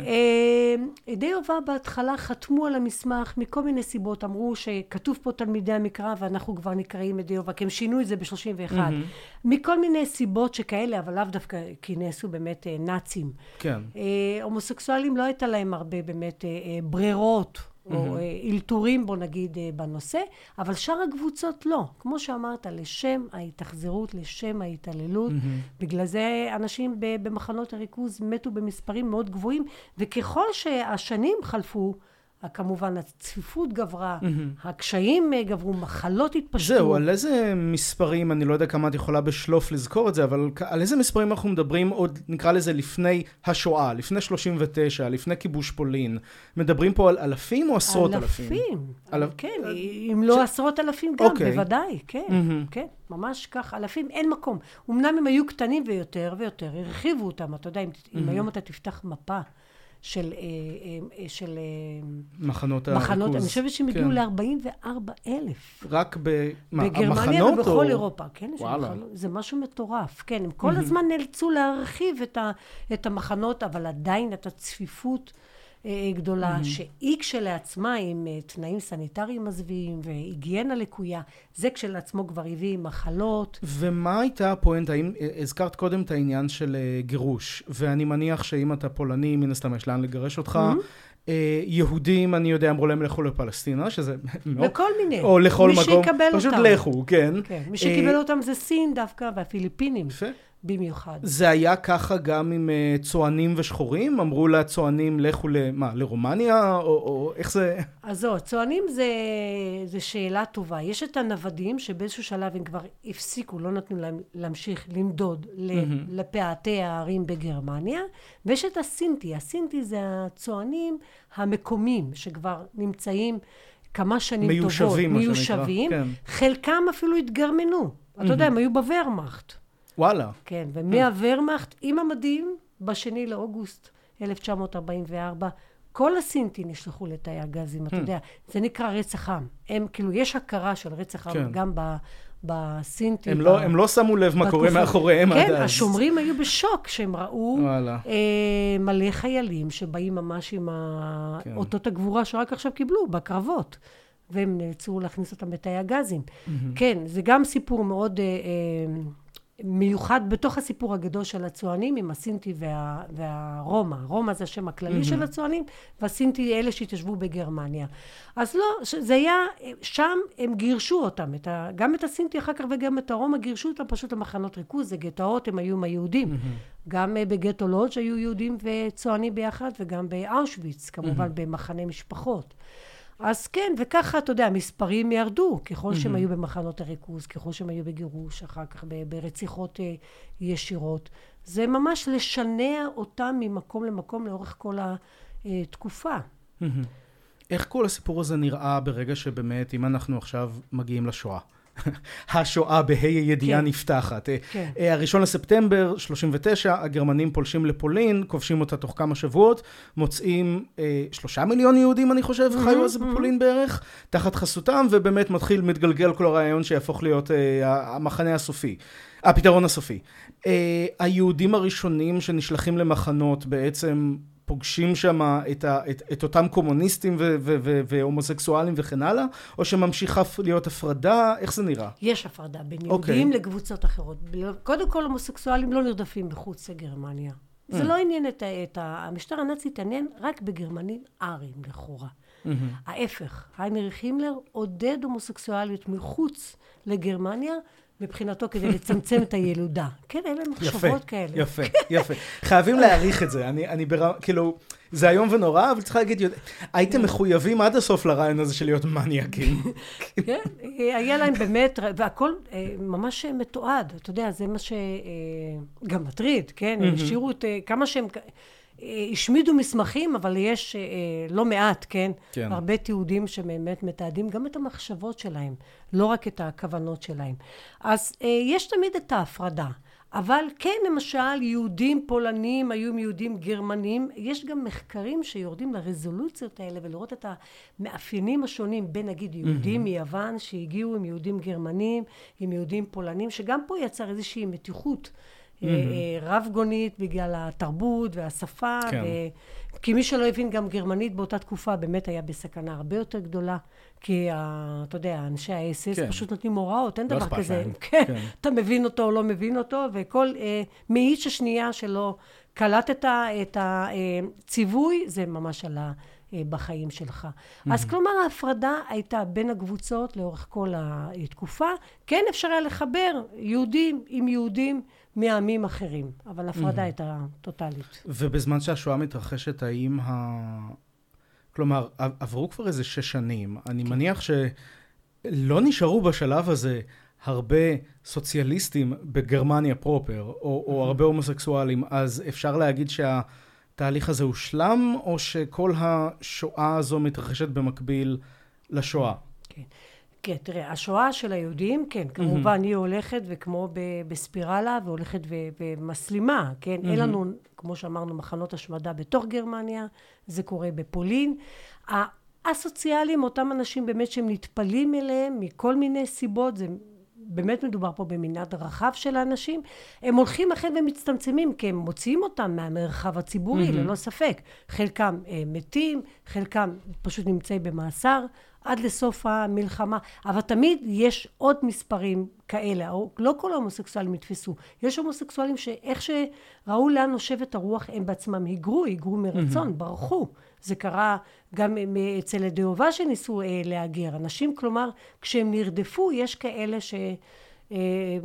עדי יהובה בהתחלה חתמו על המסמך מכל מיני סיבות, אמרו שכתוב פה תלמידי המקרא, ואנחנו כבר נקראים עדי יהובה, כי הם שינו את זה ב-שלושים ואחת. מכל מיני סיבות שכאלה, אבל לאו דווקא, כי נעשו באמת נאצים. כן. הומוסקסואלים לא הייתה להם הרבה באמת ברירות, או אילתורים, בוא נגיד, בנושא, אבל שאר הקבוצות לא. כמו שאמרת, לשם ההתאכזרות, לשם ההתעללות. בגלל זה אנשים במחנות הריכוז מתו במספרים מאוד גבוהים, וככל שהשנים חלפו, כמובן הצפיפות גברה, הקשיים גברו, מחלות התפשטו. זהו, על איזה מספרים, אני לא יודע כמה את יכולה בשלוף לזכור את זה, אבל על איזה מספרים אנחנו מדברים עוד, נקרא לזה לפני השואה, לפני שלושים ותשע, לפני כיבוש פולין. מדברים פה על אלפים או עשרות אלפים? אלפים, כן, אם לא עשרות אלפים גם, בוודאי, כן, כן, ממש כך, אלפים, אין מקום. אמנם הם היו קטנים ויותר ויותר, הרחיבו אותם, אתה יודע, אם היום אתה תפתח מפה, של, של מחנות הריכוז. הריכוז. אני חושבת שהם הגיעו ל-ארבעים וארבעה אלף. רק במחנות? בגרמניה ובכל אירופה. כן, וואלה. זה משהו מטורף. כן, הם כל הזמן נאלצו להרחיב את, ה, את המחנות, אבל עדיין את הצפיפות גדולה, שהיא כשלעצמה עם תנאים סניטריים מזוויעים והיגיינה לקויה, זה כשלעצמו כבר הביא מחלות. ומה הייתה הפואנטה? האם הזכרת קודם את העניין של גירוש, ואני מניח שאם אתה פולני, מן הסתם יש לאן לגרש אותך, יהודים, אני יודע, אמרו להם לכו לפלסטינה, שזה מאוד... בכל מיני. או לכל מקום. מי שיקבל אותם. פשוט לכו, כן. מי שקיבל אותם זה סין דווקא, והפיליפינים. יפה. במיוחד. זה היה ככה גם עם uh, צוענים ושחורים? אמרו לצוענים לכו למה, לרומניה? או, או איך זה? אז זו, צוענים זה, זה שאלה טובה. יש את הנוודים שבאיזשהו שלב הם כבר הפסיקו, לא נתנו להם להמשיך למדוד mm-hmm. לפאתי הערים בגרמניה, ויש את הסינטי. הסינטי זה הצוענים המקומיים שכבר נמצאים כמה שנים מיושבים, טובות. מיושבים. כן. חלקם אפילו התגרמנו. Mm-hmm. אתה יודע, הם היו בוורמאכט. וואלה. כן, ומהוורמאכט עם המדים, בשני לאוגוסט אלף תשע מאות ארבעים וארבע, כל הסינטי נשלחו לתאי הגזים, אתה יודע, זה נקרא רצח עם. הם, כאילו, יש הכרה של רצח עם גם בסינטי. הם לא, הם לא שמו לב מה קורה מאחוריהם עד אז. כן, השומרים היו בשוק שהם ראו מלא חיילים שבאים ממש עם אותות הגבורה שרק עכשיו קיבלו, בקרבות. והם נאלצו להכניס אותם בתאי הגזים. כן, זה גם סיפור מאוד... מיוחד בתוך הסיפור הגדול של הצוענים עם הסינטי וה, והרומא. רומא זה השם הכללי mm-hmm. של הצוענים, והסינטי אלה שהתיישבו בגרמניה. אז לא, זה היה, שם הם גירשו אותם, את ה, גם את הסינטי אחר כך וגם את הרומא גירשו אותם פשוט למחנות ריכוז, זה גטאות, הם היו מהיהודים. Mm-hmm. גם בגטו לודג' היו יהודים וצוענים ביחד, וגם באושוויץ, כמובן mm-hmm. במחנה משפחות. אז כן, וככה, אתה יודע, המספרים ירדו, ככל שהם היו במחנות הריכוז, ככל שהם היו בגירוש, אחר כך ברציחות ישירות. זה ממש לשנע אותם ממקום למקום לאורך כל התקופה. איך כל הסיפור הזה נראה ברגע שבאמת, אם אנחנו עכשיו מגיעים לשואה? השואה בה"א הידיעה נפתחת. הראשון לספטמבר שלושים ותשע, הגרמנים פולשים לפולין, כובשים אותה תוך כמה שבועות, מוצאים שלושה מיליון יהודים, אני חושב, חיו אז בפולין בערך, תחת חסותם, ובאמת מתחיל מתגלגל כל הרעיון שיהפוך להיות המחנה הסופי, הפתרון הסופי. היהודים הראשונים שנשלחים למחנות בעצם פוגשים שם את, ה, את, את אותם קומוניסטים ו, ו, ו, והומוסקסואלים וכן הלאה, או שממשיכה להיות הפרדה? איך זה נראה? יש הפרדה בין יהודים okay. לקבוצות אחרות. קודם כל, הומוסקסואלים לא נרדפים בחוץ לגרמניה. Mm. זה לא עניין את, את המשטר הנאצי, התעניין רק בגרמנים ארים לכאורה. Mm-hmm. ההפך, היינריך הימלר עודד הומוסקסואליות מחוץ לגרמניה, מבחינתו כדי לצמצם את הילודה. כן, אלה מחשבות כאלה. יפה, יפה. חייבים להעריך את זה. אני, אני ברמה, כאילו, זה היום ונורא, אבל צריכה להגיד, הייתם מחויבים עד הסוף לרעיון הזה של להיות מניאקים. כן, היה להם באמת, והכל ממש מתועד. אתה יודע, זה מה שגם מטריד, כן? השאירו את כמה שהם... השמידו מסמכים, אבל יש לא מעט, כן? כן. הרבה תיעודים שבאמת מתעדים גם את המחשבות שלהם, לא רק את הכוונות שלהם. אז יש תמיד את ההפרדה, אבל כן, למשל, יהודים פולנים היו עם יהודים גרמנים, יש גם מחקרים שיורדים לרזולוציות האלה, ולראות את המאפיינים השונים בין, נגיד, יהודים מיוון, שהגיעו עם יהודים גרמנים, עם יהודים פולנים, שגם פה יצר איזושהי מתיחות, רב גונית בגלל התרבות והשפה, כי מי שלא הבין גם גרמנית באותה תקופה באמת היה בסכנה הרבה יותר גדולה, כי אתה יודע, אנשי ה-אס אס פשוט נותנים הוראות, אין דבר כזה, אתה מבין אותו או לא מבין אותו, וכל מאיש השנייה שלא קלט את הציווי, זה ממש עלה בחיים שלך. אז כלומר, ההפרדה הייתה בין הקבוצות לאורך כל התקופה, כן אפשר היה לחבר יהודים עם יהודים, מעמים אחרים, אבל הפרדה הייתה טוטלית. ובזמן שהשואה מתרחשת, האם ה... כלומר, עברו כבר איזה שש שנים. אני מניח שלא נשארו בשלב הזה הרבה סוציאליסטים בגרמניה פרופר, או, או הרבה הומוסקסואלים, אז אפשר להגיד שהתהליך הזה הושלם, או שכל השואה הזו מתרחשת במקביל לשואה? כן. כן, תראה, השואה של היהודים, כן, כמובן היא הולכת וכמו בספירלה והולכת ומסלימה, כן? אין לנו, כמו שאמרנו, מחנות השמדה בתוך גרמניה, זה קורה בפולין. הסוציאלים, אותם אנשים באמת שהם נטפלים אליהם מכל מיני סיבות, זה באמת מדובר פה במנעד רחב של האנשים, הם הולכים אחרי ומצטמצמים, כי הם מוציאים אותם מהמרחב הציבורי, ללא ספק. חלקם מתים, חלקם פשוט נמצאים במאסר, עד לסוף המלחמה, אבל תמיד יש עוד מספרים כאלה, לא כל ההומוסקסואלים התפסו, יש הומוסקסואלים שאיך שראו לאן נושבת הרוח, הם בעצמם היגרו, היגרו מרצון, ברחו, זה קרה גם אצל הדאובה שניסו אה, להגר, אנשים כלומר, כשהם נרדפו, יש כאלה ש... אה,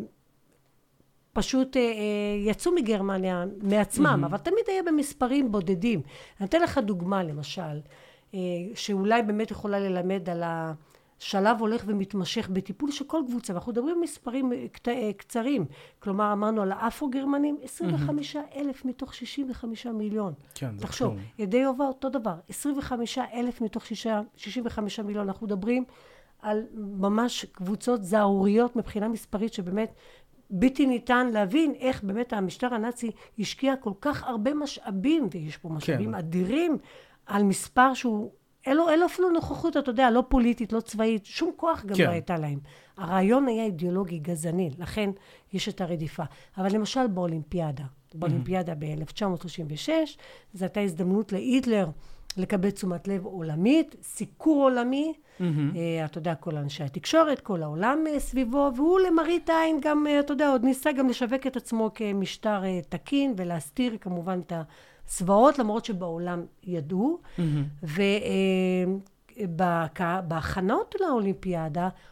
פשוט אה, יצאו מגרמניה מעצמם, mm-hmm. אבל תמיד היה במספרים בודדים. אני אתן לך דוגמה למשל, שאולי באמת יכולה ללמד על השלב הולך ומתמשך בטיפול של כל קבוצה, ואנחנו מדברים על מספרים קצרים, כלומר אמרנו על האפרו-גרמנים, עשרים וחמישה אלף מתוך שישים וחמישה מיליון. כן, זה תחשוב, ידי יובה אותו דבר, עשרים וחמישה אלף מתוך שישים וחמישה מיליון, אנחנו מדברים על ממש קבוצות זערוריות מבחינה מספרית, שבאמת בלתי ניתן להבין איך באמת המשטר הנאצי השקיע כל כך הרבה משאבים, ויש פה משאבים כן. אדירים, על מספר שהוא, אלו, אלו אפילו נוכחות, אתה יודע, לא פוליטית, לא צבאית, שום כוח גם כן. לא הייתה להם. הרעיון היה אידיאולוגי, גזעני, לכן יש את הרדיפה. אבל למשל באולימפיאדה, mm-hmm. באולימפיאדה ב-אלף תשע מאות שלושים ושש, זו הייתה הזדמנות להיטלר לקבל תשומת לב עולמית, סיקור עולמי, mm-hmm. uh, אתה יודע, כל אנשי התקשורת, כל העולם uh, סביבו, והוא למראית עין גם, uh, אתה יודע, עוד ניסה גם לשווק את עצמו כמשטר uh, תקין, ולהסתיר כמובן את ה... צבאות, למרות שבעולם ידעו, mm-hmm. ובהכנות לאולימפיאדה,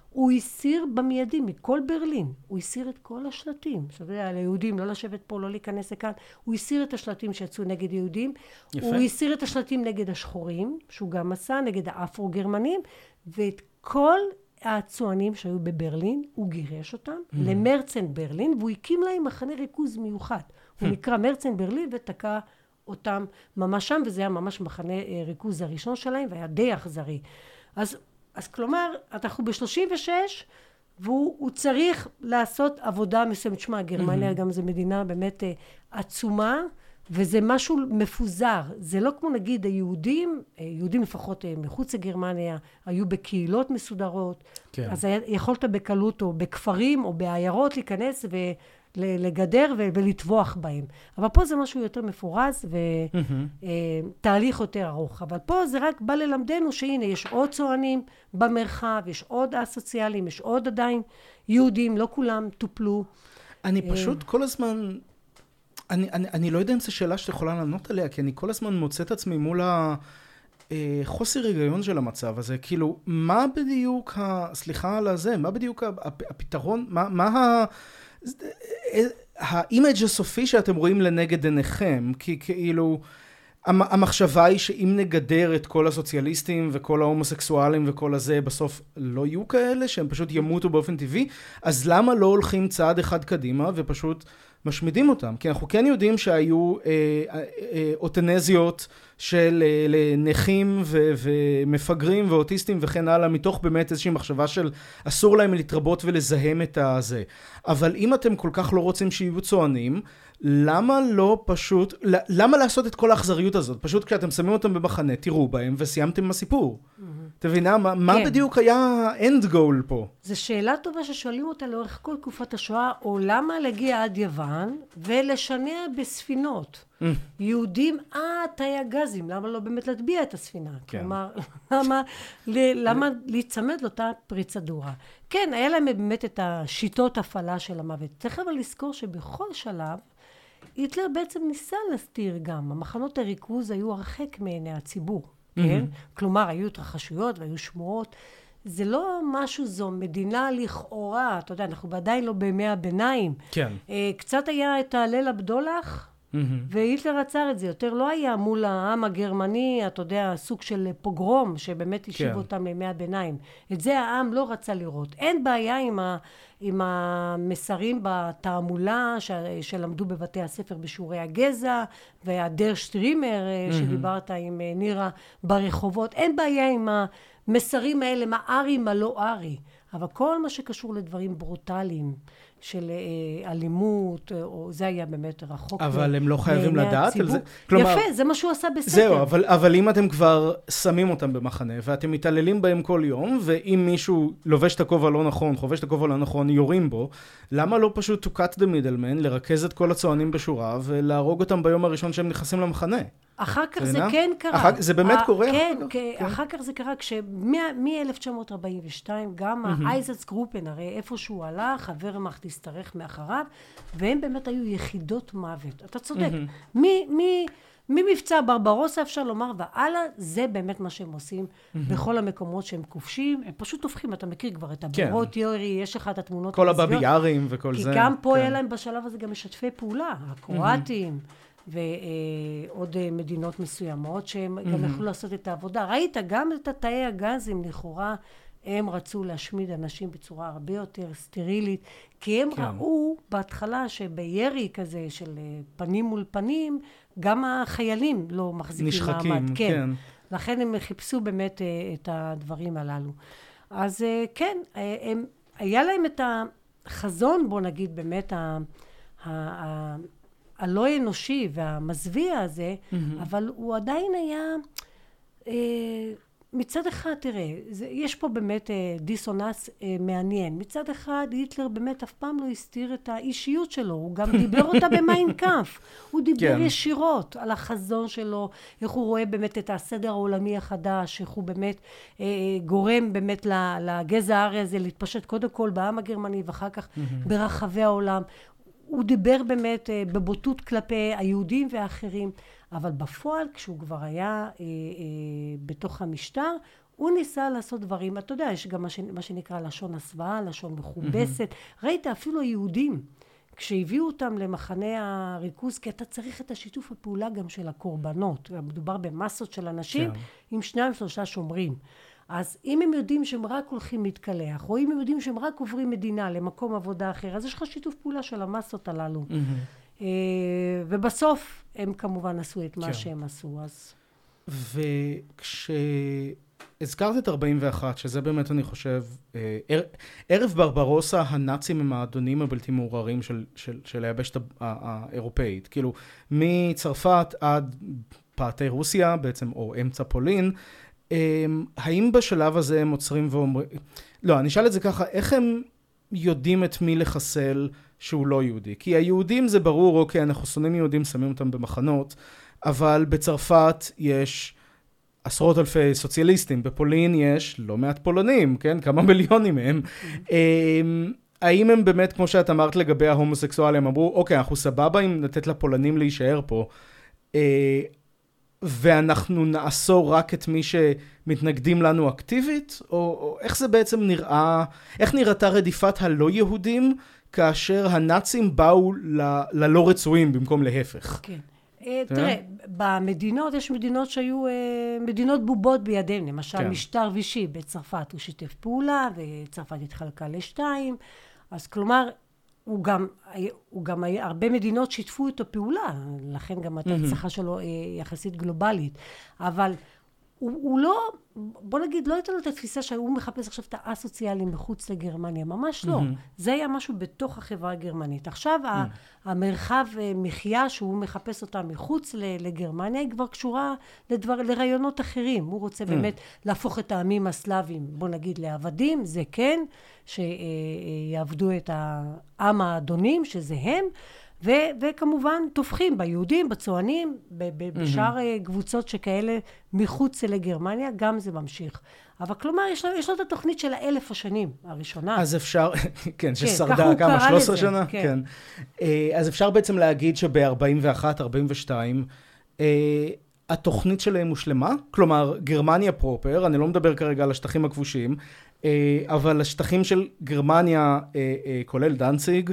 הוא הסיר במיידי מכל ברלין, הוא הסיר את כל השלטים, שזה על היהודים, לא לשבת פה, לא להיכנס לכאן, הוא הסיר את השלטים שיצאו נגד יהודים, יפה. הוא הסיר את השלטים נגד השחורים, שהוא גם עשה, נגד האפרו-גרמנים, ואת כל הצוענים שהיו בברלין, הוא גירש אותם mm-hmm. למרצן ברלין, והוא הקים להם מחנה ריכוז מיוחד. Mm-hmm. הוא נקרא מרצן ברלין ותקע אותם ממש שם, וזה היה ממש מחנה ריכוז הראשון שלהם, והיה די אכזרי. אז, אז כלומר, אנחנו ב-שלושים ושש, והוא צריך לעשות עבודה מסוימת. שמה, גרמניה mm-hmm. גם זו מדינה באמת עצומה, וזה משהו מפוזר. זה לא כמו נגיד היהודים, יהודים לפחות מחוץ לגרמניה, היו בקהילות מסודרות, כן. אז יכולת בקלות או בכפרים או בעיירות להיכנס ולגדר ולטבוח בהם. אבל פה זה משהו יותר מפורז ותהליך יותר ארוך. אבל פה זה רק בא ללמדנו שהנה יש עוד צוענים במרחב, יש עוד אסוציאלים, יש עוד עדיין יהודים, לא כולם טופלו. אני פשוט כל הזמן... אני, אני, אני לא יודע אם זו שאלה שאת יכולה לענות עליה, כי אני כל הזמן מוצא את עצמי מול החוסר היגיון של המצב הזה. כאילו, מה בדיוק, ה, סליחה על הזה, מה בדיוק הפתרון, מה, מה ה, האימג' הסופי שאתם רואים לנגד עיניכם? כי כאילו, המחשבה היא שאם נגדר את כל הסוציאליסטים וכל ההומוסקסואלים וכל הזה, בסוף לא יהיו כאלה, שהם פשוט ימותו באופן טבעי, אז למה לא הולכים צעד אחד קדימה ופשוט משמידים אותם? כי אנחנו כן יודעים שהיו אה, אה, אה, אוטנזיות של אה, נכים ו- ומפגרים ואוטיסטים וכן הלאה, מתוך באמת איזושהי מחשבה של אסור להם להתרבות ולזהם את הזה. אבל אם אתם כל כך לא רוצים שיהיו צוענים, למה לא פשוט, למה לעשות את כל האכזריות הזאת? פשוט כשאתם שמים אותם במחנה, תראו בהם וסיימתם עם הסיפור. תבינה, מה, מה כן. בדיוק היה האנד גול פה? זו שאלה טובה ששואלים אותה לאורך כל תקופת השואה, או למה להגיע עד יוון ולשנע בספינות. Mm. יהודים עד תאי הגזים, למה לא באמת להטביע את הספינה? כן. כלומר, למה, למה להצמד לאותה פריצדורה? כן, היה להם באמת את השיטות הפעלה של המוות. צריך אבל לזכור שבכל שלב, היטלר בעצם ניסה להסתיר גם. המחנות הריכוז היו הרחק מעיני הציבור. כן? כלומר, היו התרחשויות והיו שמועות. זה לא משהו, זו מדינה לכאורה, אתה יודע, אנחנו עדיין לא בימי הביניים. כן. קצת היה את הליל הבדולח, והיטלר עצר את זה. יותר לא היה מול העם הגרמני, אתה יודע, סוג של פוגרום, שבאמת השיב אותם לימי הביניים. את זה העם לא רצה לראות. אין בעיה עם ה... עם המסרים בתעמולה ש... שלמדו בבתי הספר בשיעורי הגזע, והדר שטרימר mm-hmm. שדיברת עם נירה ברחובות, אין בעיה עם המסרים האלה, מה ארי, מה לא ארי. אבל כל מה שקשור לדברים ברוטליים, של אה, אלימות, או זה היה באמת רחוק. אבל הם לא חייבים לדעת על זה? כלומר, יפה, זה מה שהוא עשה בסדר. זהו, אבל, אבל אם אתם כבר שמים אותם במחנה, ואתם מתעללים בהם כל יום, ואם מישהו לובש את הכובע לא נכון, חובש את הכובע לא נכון, יורים בו, למה לא פשוט to cut the middleman, לרכז את כל הצוענים בשורה, ולהרוג אותם ביום הראשון שהם נכנסים למחנה? אחר כך זה כן קרה. אחר, זה באמת קורה? כן, כן, אחר כך זה קרה כשמ-אלף תשע מאות ארבעים ושתיים גם האייזץ גרופן, הרי איפה שהוא הלך, הוורמאכט הסתרך מאחריו, והם באמת היו יחידות מוות. אתה צודק. ממבצע ברברוסה אפשר לומר, והלאה, זה באמת מה שהם עושים בכל המקומות שהם כובשים. הם פשוט הופכים, אתה מכיר כבר את הבירות יורי, יש לך את התמונות. כל הבבי יארים וכל זה. כי גם פה היה להם בשלב הזה גם משתפי פעולה, הקרואטים. ועוד מדינות מסוימות שהם mm-hmm. גם יכלו לעשות את העבודה. ראית גם את התאי הגזים, לכאורה הם רצו להשמיד אנשים בצורה הרבה יותר סטרילית, כי הם כן. ראו בהתחלה שבירי כזה של פנים מול פנים, גם החיילים לא מחזיקים נשחקים, מעמד. כן. כן. לכן הם חיפשו באמת את הדברים הללו. אז כן, הם, היה להם את החזון, בוא נגיד באמת, ה... ה הלא אנושי והמזוויע הזה, mm-hmm. אבל הוא עדיין היה, אה, מצד אחד, תראה, זה, יש פה באמת אה, דיסוננס אה, מעניין. מצד אחד, היטלר באמת אף פעם לא הסתיר את האישיות שלו, הוא גם דיבר אותה במיין קאמפף. הוא דיבר כן. ישירות על החזון שלו, איך הוא רואה באמת את הסדר העולמי החדש, איך הוא באמת אה, גורם באמת לגזע הארי הזה להתפשט קודם כל בעם הגרמני, ואחר כך mm-hmm. ברחבי העולם. הוא דיבר באמת אה, בבוטות כלפי היהודים והאחרים, אבל בפועל, כשהוא כבר היה אה, אה, בתוך המשטר, הוא ניסה לעשות דברים, אתה יודע, יש גם מה, ש, מה שנקרא לשון הסוואה, לשון מכובסת. Mm-hmm. ראית, אפילו היהודים, כשהביאו אותם למחנה הריכוז, כי אתה צריך את השיתוף הפעולה גם של הקורבנות. מדובר במסות של אנשים, כן. עם שניים שלושה שומרים. אז אם הם יודעים שהם רק הולכים להתקלח, או אם הם יודעים שהם רק עוברים מדינה למקום עבודה אחר, אז יש לך שיתוף פעולה של המסות הללו. Mm-hmm. ובסוף הם כמובן עשו את מה כן. שהם עשו. אז... וכשהזכרת את ארבעים ואחת, שזה באמת אני חושב, ערב ברברוסה הנאצים הם האדונים הבלתי מעורערים של, של, של היבשת האירופאית. כאילו, מצרפת עד פאתי רוסיה, בעצם, או אמצע פולין, האם בשלב הזה הם עוצרים ואומרים... לא, אני אשאל את זה ככה, איך הם יודעים את מי לחסל שהוא לא יהודי? כי היהודים זה ברור, אוקיי, אנחנו שונאים יהודים, שמים אותם במחנות, אבל בצרפת יש עשרות אלפי סוציאליסטים, בפולין יש לא מעט פולנים, כן? כמה מיליונים הם. האם הם באמת, כמו שאת אמרת לגבי ההומוסקסואלים, אמרו, אוקיי, אנחנו סבבה אם לתת לפולנים להישאר פה, ואנחנו נאסור רק את מי שמתנגדים לנו אקטיבית? או, או איך זה בעצם נראה, איך נראתה רדיפת הלא יהודים, כאשר הנאצים באו ל, ללא רצויים במקום להפך? כן. תראה, במדינות, יש מדינות שהיו מדינות בובות בידיהם, למשל משטר וישי בצרפת, הוא שיתף פעולה, וצרפת התחלקה לשתיים, אז כלומר, הוא גם, הוא גם, הרבה מדינות שיתפו את הפעולה, לכן גם ההצלחה שלו יחסית גלובלית, אבל הוא, הוא לא, בוא נגיד, לא הייתה לו את התפיסה שהוא מחפש עכשיו את האסוציאלים מחוץ לגרמניה, ממש לא. זה היה משהו בתוך החברה הגרמנית. עכשיו, המרחב מחיה שהוא מחפש אותה מחוץ לגרמניה, היא כבר קשורה לדבר, לרעיונות אחרים. הוא רוצה באמת להפוך את העמים הסלאבים, בוא נגיד, לעבדים, זה כן, שיעבדו את העם האדונים, שזה הם, ו- וכמובן תופחים ביהודים, בצוענים, בשאר mm-hmm. קבוצות שכאלה מחוץ לגרמניה, גם זה ממשיך. אבל כלומר, יש לו, יש לו את התוכנית של האלף השנים הראשונה. אז אפשר, כן, ששרדה כמה, שלוש עשרה שנה? כן. כן. אז אפשר בעצם להגיד שב-ארבעים ואחת, ארבעים ושתיים, התוכנית שלהם מושלמה? כלומר, גרמניה פרופר, אני לא מדבר כרגע על השטחים הכבושים, אבל השטחים של גרמניה, כולל דנציג,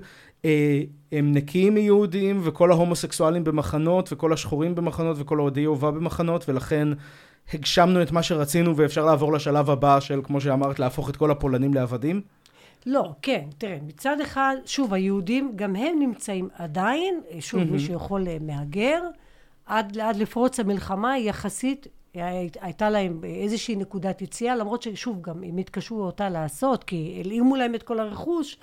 הם נקיים מיהודים, וכל ההומוסקסואלים במחנות, וכל השחורים במחנות, וכל אוהדי יהובה במחנות, ולכן הגשמנו את מה שרצינו, ואפשר לעבור לשלב הבא של, כמו שאמרת, להפוך את כל הפולנים לעבדים? לא, כן, תראה, מצד אחד, שוב, היהודים, גם הם נמצאים עדיין, שוב, מי שיכול מהגר, עד, עד לפרוץ המלחמה, יחסית, הייתה להם איזושהי נקודת יציאה, למרות ששוב, גם הם התקשו אותה לעשות, כי הלאימו להם את כל הרכוש,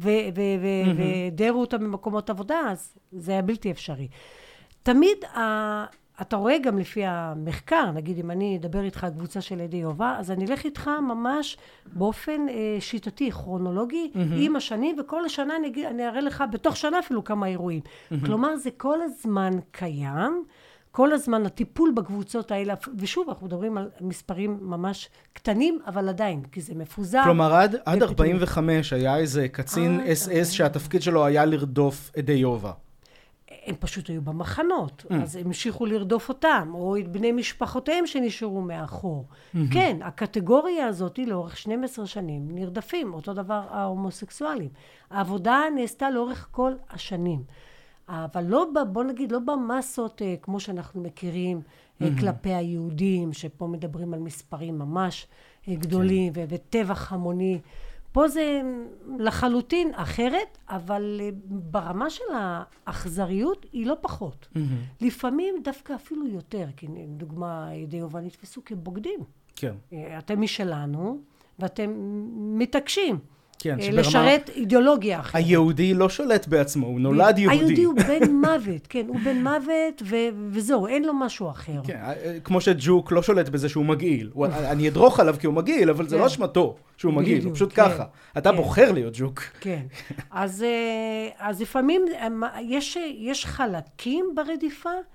ודרו אותם במקומות עבודה, אז זה היה בלתי אפשרי. תמיד, אתה רואה גם לפי המחקר, נגיד אם אני אדבר איתך על קבוצה של יהודי יהובה, אז אני אלך איתך ממש באופן שיטתי, כרונולוגי, עם השנים, וכל השנה אני אראה לך בתוך שנה אפילו כמה אירועים. כלומר, זה כל הזמן קיים, כל הזמן הטיפול בקבוצות האלה, ושוב, אנחנו מדברים על מספרים ממש קטנים, אבל עדיין, כי זה מפוזר. כלומר, עד, עד ארבעים וחמש היה איזה קצין אס אס שהתפקיד שלו היה לרדוף עדי יהובה. הם פשוט היו במחנות, mm. אז הם המשיכו לרדוף אותם, או את בני משפחותיהם שנשארו מאחור. Mm-hmm. כן, הקטגוריה הזאת לאורך שתים עשרה שנים נרדפים, אותו דבר ההומוסקסואלים. העבודה נעשתה לאורך כל השנים. אבל לא, בוא נגיד, לא במסות כמו שאנחנו מכירים mm-hmm. כלפי היהודים, שפה מדברים על מספרים ממש גדולים כן. וטבח המוני. פה זה לחלוטין אחרת, אבל ברמה של האכזריות היא לא פחות. Mm-hmm. לפעמים דווקא אפילו יותר, כי דוגמה, יהודי יהובה נתפסו כבוגדים. כן. אתם משלנו, ואתם מתעקשים. כן, לשרת אידיאולוגיה אחרת. היהודי לא שולט בעצמו, הוא נולד יהודי. היהודי הוא בן מוות, כן, הוא בן מוות וזהו, אין לו משהו אחר. כן, כמו שג'וק לא שולט בזה שהוא מגעיל. אני אדרוך עליו כי הוא מגעיל, אבל זה לא אשמתו שהוא מגעיל, הוא פשוט ככה. אתה בוחר להיות ג'וק. כן, אז לפעמים יש חלקים ברדיפה,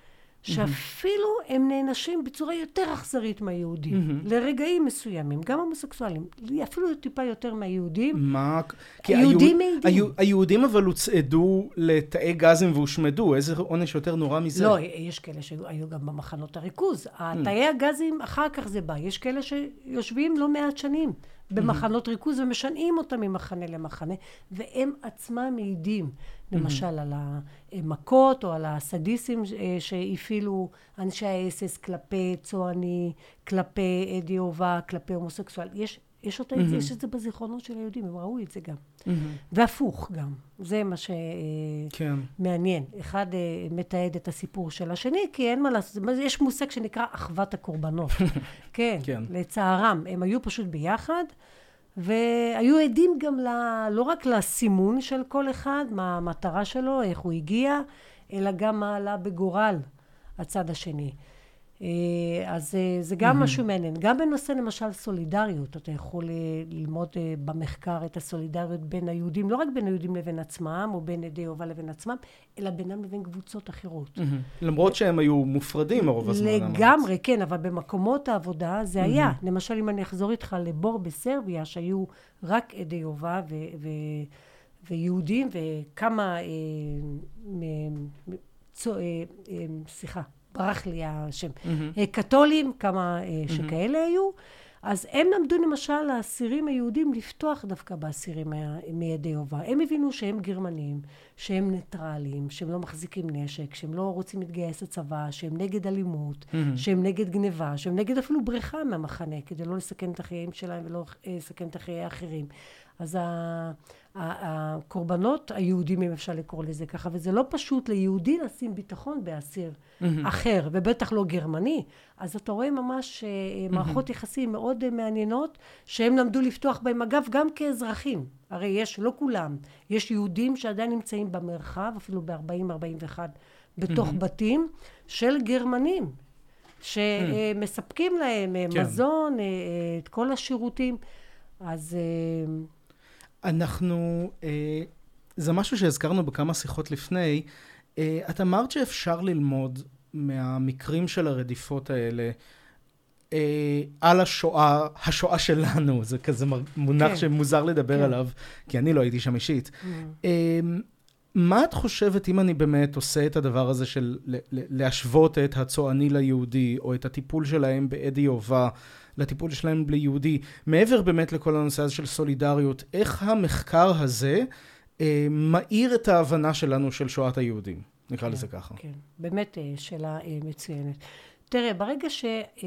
שאפילו הם נענשים בצורה יותר אכזרית מהיהודים, לרגעים מסוימים, גם המוסקסואלים, אפילו טיפה יותר מהיהודים. מה? היהודים מעידים. היהודים אבל הוצעדו לתאי גזים והושמדו, איזה עונש יותר נורא מזה? לא, יש כאלה שהיו גם במחנות הריכוז. תאי הגזים, אחר כך זה בא. יש כאלה שיושבים לא מעט שנים במחנות ריכוז ומשנעים אותם ממחנה למחנה, והם עצמם מעידים, למשל על המכות או על הסדיסים שהפעילו אנשי האס אס כלפי צועני, כלפי עדי יהוה, כלפי הומוסקסואל. יש, יש, אותה, mm-hmm. יש את זה בזיכרונות של היהודים, הם ראו את זה גם. Mm-hmm. והפוך גם. זה מה שמעניין. כן. אחד מתעד את הסיפור של השני, כי אין מה לעשות. יש מושג שנקרא אחוות הקורבנות. כן, כן, לצערם. הם היו פשוט ביחד, והיו עדים גם ל, לא רק לסימון של כל אחד, מה המטרה שלו, איך הוא הגיע, אלא גם מה עלה בגורל הצד השני. אז זה גם משהו מעניין. גם בנושא למשל סולידריות, אתה יכול ללמוד במחקר את הסולידריות בין היהודים, לא רק בין היהודים לבין עצמם, או בין עדי יהוה לבין עצמם, אלא בינם לבין קבוצות אחרות. למרות שהם היו מופרדים הרוב הזמן. לגמרי, כן, אבל במקומות העבודה זה היה. למשל, אם אני אחזור איתך לבור בסרביה, שהיו רק עדי יהוה ויהודים, וכמה, סליחה, ברח לי השם, mm-hmm. קתולים, כמה mm-hmm. שכאלה היו, אז הם למדו למשל לאסירים היהודים לפתוח דווקא באסירים מידי יהוה. הם הבינו שהם גרמנים, שהם ניטרלים, שהם לא מחזיקים נשק, שהם לא רוצים להתגייס לצבא, שהם נגד אלימות, mm-hmm. שהם נגד גניבה, שהם נגד אפילו בריחה מהמחנה, כדי לא לסכן את החיים שלהם ולא לסכן את החיי האחרים. אז הקורבנות היהודים, אם אפשר לקרוא לזה ככה, וזה לא פשוט ליהודי לשים ביטחון באסיר mm-hmm. אחר, ובטח לא גרמני. אז אתה רואה ממש mm-hmm. מערכות יחסים מאוד מעניינות, שהם למדו לפתוח בהם, אגב, גם כאזרחים. הרי יש, לא כולם, יש יהודים שעדיין נמצאים במרחב, אפילו ב-ארבעים ארבעים ואחת, בתוך mm-hmm. בתים של גרמנים, שמספקים mm-hmm. להם כן. מזון, את כל השירותים. אז אנחנו, זה משהו שהזכרנו בכמה שיחות לפני, את אמרת שאפשר ללמוד מהמקרים של הרדיפות האלה על השואה, השואה שלנו, זה כזה מונח כן. שמוזר לדבר כן. עליו, כי אני לא הייתי שם אישית. Mm. מה את חושבת אם אני באמת עושה את הדבר הזה של להשוות את הצועני ליהודי, או את הטיפול שלהם בעדי יהוה, לטיפול שלהם ליהודי, מעבר באמת לכל הנושא הזה של סולידריות, איך המחקר הזה אה, מאיר את ההבנה שלנו של שואת היהודים? נקרא כן, לזה ככה. כן, באמת שאלה אה, מצוינת. תראה, ברגע ש... אה,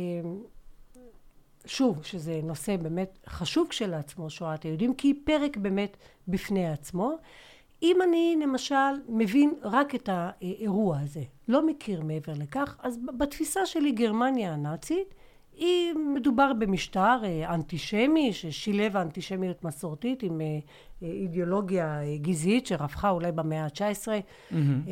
שוב, שזה נושא באמת חשוב כשלעצמו, שואת היהודים, כי היא פרק באמת בפני עצמו. אם אני למשל מבין רק את האירוע הזה, לא מכיר מעבר לכך, אז בתפיסה שלי גרמניה הנאצית, היא מדובר במשטר אנטישמי, ששילב האנטישמיות מסורתית עם אידיאולוגיה גזעית שרווחה אולי במאה ה-תשע עשרה, mm-hmm.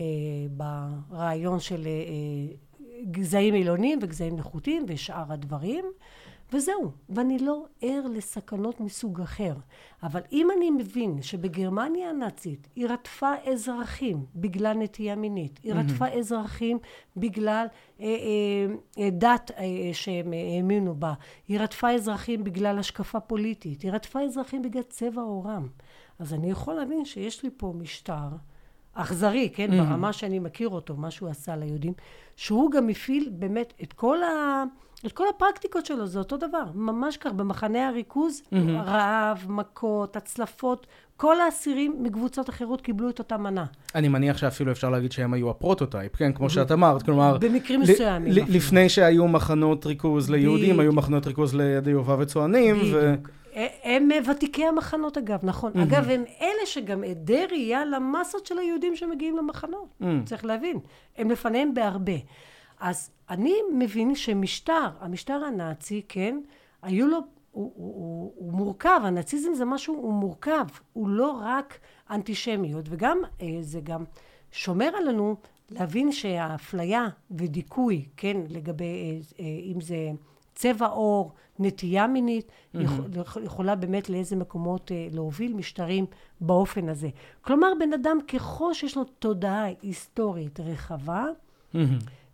ברעיון של גזעים עילוניים וגזעים נחותים ושאר הדברים, וזהו. ואני לא ער לסכנות מסוג אחר. אבל אם אני מבין שבגרמניה הנאצית היא רדפה אזרחים בגלל נטייה מינית, היא רדפה mm-hmm. אזרחים בגלל אה, אה, דת אה, שהם האמינו בה, היא רדפה אזרחים בגלל השקפה פוליטית, היא רדפה אזרחים בגלל צבע עורם. אז אני יכול להבין שיש לי פה משטר אכזרי, כן, mm-hmm. ברמה שאני מכיר אותו, מה שהוא עשה ליהודים, שהוא גם הפעיל באמת את כל ה... את כל הפרקטיקות שלו, זה אותו דבר. ממש כך, במחנה הריכוז, mm-hmm. רעב, מכות, הצלפות, כל האסירים מקבוצות אחרות קיבלו את אותה מנה. אני מניח שאפילו אפשר להגיד שהם היו הפרוטוטייפ, כן, כמו שאת אמרת, כלומר... במקרים מסוימים. ל- לפני שהיו מחנות ריכוז ליהודים, היו מחנות ריכוז לידי יהוה וצוענים, ו... הם ותיקי המחנות אגב, נכון. Mm-hmm. אגב, הם אלה שגם עדי ראייה למסות של היהודים שמגיעים למחנות. Mm-hmm. צריך להבין. הם לפניהם בהרבה. אז אני מבין שמשטר, המשטר הנאצי, כן, היו לו, הוא, הוא, הוא, הוא מורכב, הנאציזם זה משהו, הוא מורכב, הוא לא רק אנטישמיות, וגם זה גם שומר עלינו להבין שהאפליה ודיכוי, כן, לגבי אם זה צבע עור, נטייה מינית, mm-hmm. יכול, יכולה באמת לאיזה מקומות להוביל משטרים באופן הזה. כלומר, בן אדם ככל שיש לו תודעה היסטורית רחבה, mm-hmm.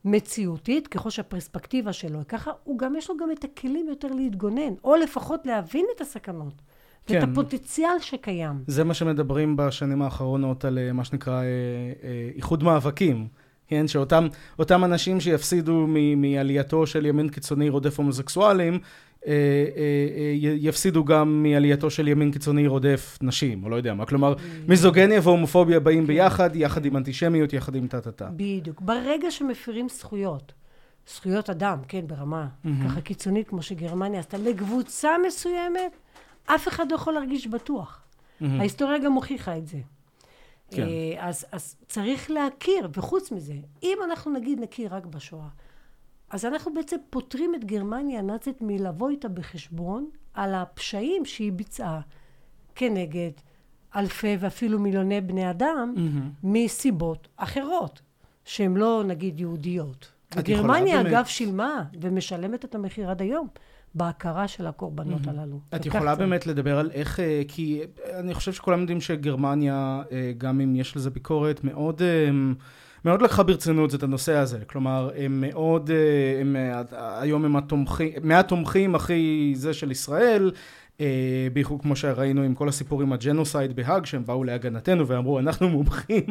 מציאותית, ככל שהפרספקטיבה שלו, ככה הוא גם יש לו גם את הכלים יותר להתגונן, או לפחות להבין את הסכנות, כן. ואת הפוטנציאל שקיים. זה מה שמדברים בשנים האחרונות על מה שנקרא איחוד מאבקים, כן? שאותם אותם אנשים שיפסידו מ- מעלייתו של ימין קיצוני רודף הומוסקסואלים, אה, אה, יפסידו גם מעלייתו של ימין קיצוני רודף נשים, או לא יודע מה. כלומר, מיזוגניה והומופוביה באים ביחד, יחד עם אנטישמיות, יחד עם טה-טה-טה. בדיוק. ברגע שמפירים זכויות, זכויות אדם, כן, ברמה, ככה קיצונית, כמו שגרמניה עשתה, לקבוצה מסוימת, אף אחד לא יכול להרגיש בטוח. ההיסטוריה גם מוכיחה את זה. כן. אז, אז צריך להכיר, וחוץ מזה, אם אנחנו נגיד נכיר רק בשואה, אז אנחנו בעצם פותרים את גרמניה הנאצית מלבוא איתה בחשבון על הפשעים שהיא ביצעה כנגד אלפי ואפילו מיליוני בני אדם mm-hmm. מסיבות אחרות, שהן לא נגיד יהודיות. וגרמניה אגב באמת... שילמה ומשלמת את המחיר עד היום. בהכרה של הקורבנות mm-hmm. הללו. את יכולה באמת לדבר על איך, כי אני חושב שכולם יודעים שגרמניה, גם אם יש לזה ביקורת, מאוד, מאוד לקחה ברצינות את הנושא הזה. כלומר, הם מאוד, הם, היום הם התומכים, מהתומכים הכי זה של ישראל, בייחוד כמו שראינו עם כל הסיפורים הג'נוסייד בהאג, שהם באו להגנתנו ואמרו, אנחנו מומחים,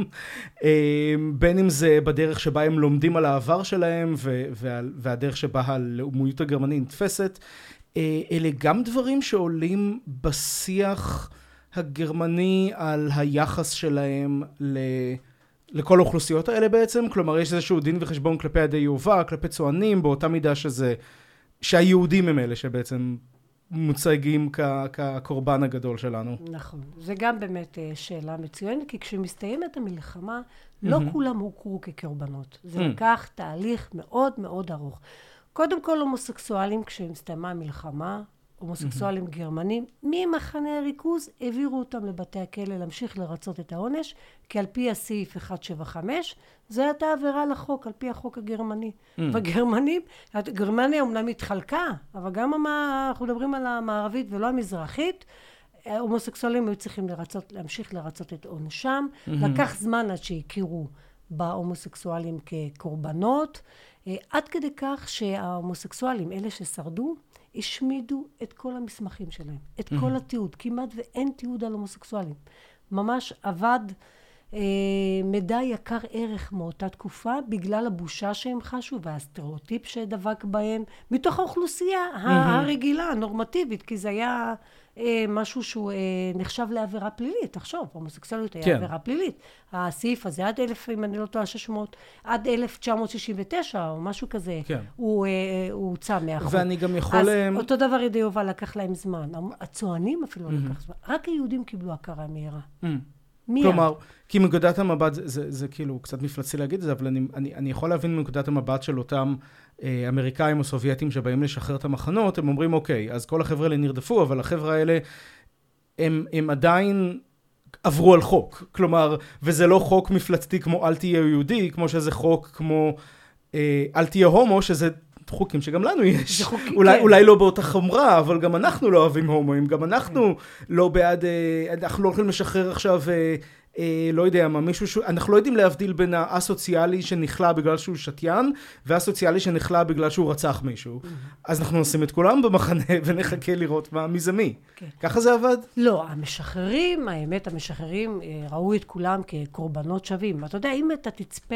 בין אם זה בדרך שבה הם לומדים על העבר שלהם, והדרך שבה הלאומיות הגרמנית נתפסת, אלה גם דברים שעולים בשיח הגרמני על היחס שלהם ל... לכל האוכלוסיות האלה בעצם, כלומר יש איזשהו דין וחשבון כלפי עדי יהובה, כלפי צוענים, באותה מידה שזה, שהיהודים הם אלה שבעצם מוצגים כקורבן הגדול שלנו. נכון. זה גם באמת שאלה מצוינת, כי כשמסתיימת המלחמה, לא כולם הוכרו כקורבנות. זה לקח תהליך מאוד מאוד ארוך. קודם כל, הומוסקסואלים, כשמסתיימה המלחמה, הומוסקסואלים גרמנים, ממחנה הריכוז, העבירו אותם לבתי הכלא להמשיך לרצות את העונש, כי על פי הסעיף אחת שבע חמש, זה הייתה עבירה לחוק, על פי החוק הגרמני. והגרמנים, גרמניה אומנם התחלקה, אבל גם אנחנו מדברים על המערבית ולא המזרחית, הומוסקסואלים היו צריכים לרצות, להמשיך לרצות את עונשם, לקח זמן עד שהכירו בהומוסקסואלים כקורבנות, עד כדי כך שההומוסקסואלים, אלה ששרדו, השמידו את כל המסמכים שלהם, את mm-hmm. כל התיעוד, כמעט ואין תיעוד על הומוסקסואלים. ממש עבד אה, מידע יקר ערך מאותה תקופה, בגלל הבושה שהם חשו והסטריאוטיפ שדבק בהם, מתוך האוכלוסייה mm-hmm. הרגילה, הנורמטיבית, כי זה היה אה, משהו שהוא אה, נחשב לעבירה פלילית. תחשוב, הומוסקסואליות היה כן. עבירה פלילית. הסעיף הזה עד אלף, אם אני לא טועה, שש מאות, עד אלף תשע מאות שישים ותשע או משהו כזה, כן. הוא הוצא מהחוק. ואני גם יכול... אז אותו דבר ידי יובל לקח להם זמן. הצוענים אפילו mm-hmm. לקח זמן. רק היהודים קיבלו הכרה מהירה. Mm-hmm. מיד. כלומר, כי מנקודת המבט, זה, זה, זה כאילו קצת מפלצי להגיד את זה, אבל אני, אני, אני יכול להבין מנקודת המבט של אותם אה, אמריקאים או סובייטים שבאים לשחרר את המחנות, הם אומרים, אוקיי, אז כל החבר'ה האלה נרדפו, אבל החבר'ה האלה, הם, הם עדיין עברו על חוק. כלומר, וזה לא חוק מפלצתי כמו אל תהיה יהודי, כמו שזה חוק כמו אה, אל תהיה הומו, שזה חוקים שגם לנו יש. חוקים, אולי, כן. אולי לא באותה חומרה, אבל גם אנחנו לא אוהבים הומואים, גם אנחנו כן. לא בעד, אנחנו לא הולכים לשחרר עכשיו, לא יודע מה, מישהו, ש... אנחנו לא יודעים להבדיל בין האסוציאלי שנכלה בגלל שהוא שתיין, והאסוציאלי שנכלה בגלל שהוא רצח מישהו. אז אנחנו נשים את כולם במחנה ונחכה לראות מה, מי זה מי. כן. ככה זה עבד? לא, המשחררים, האמת, המשחררים ראו את כולם כקורבנות שווים. אתה יודע, אם אתה תצפה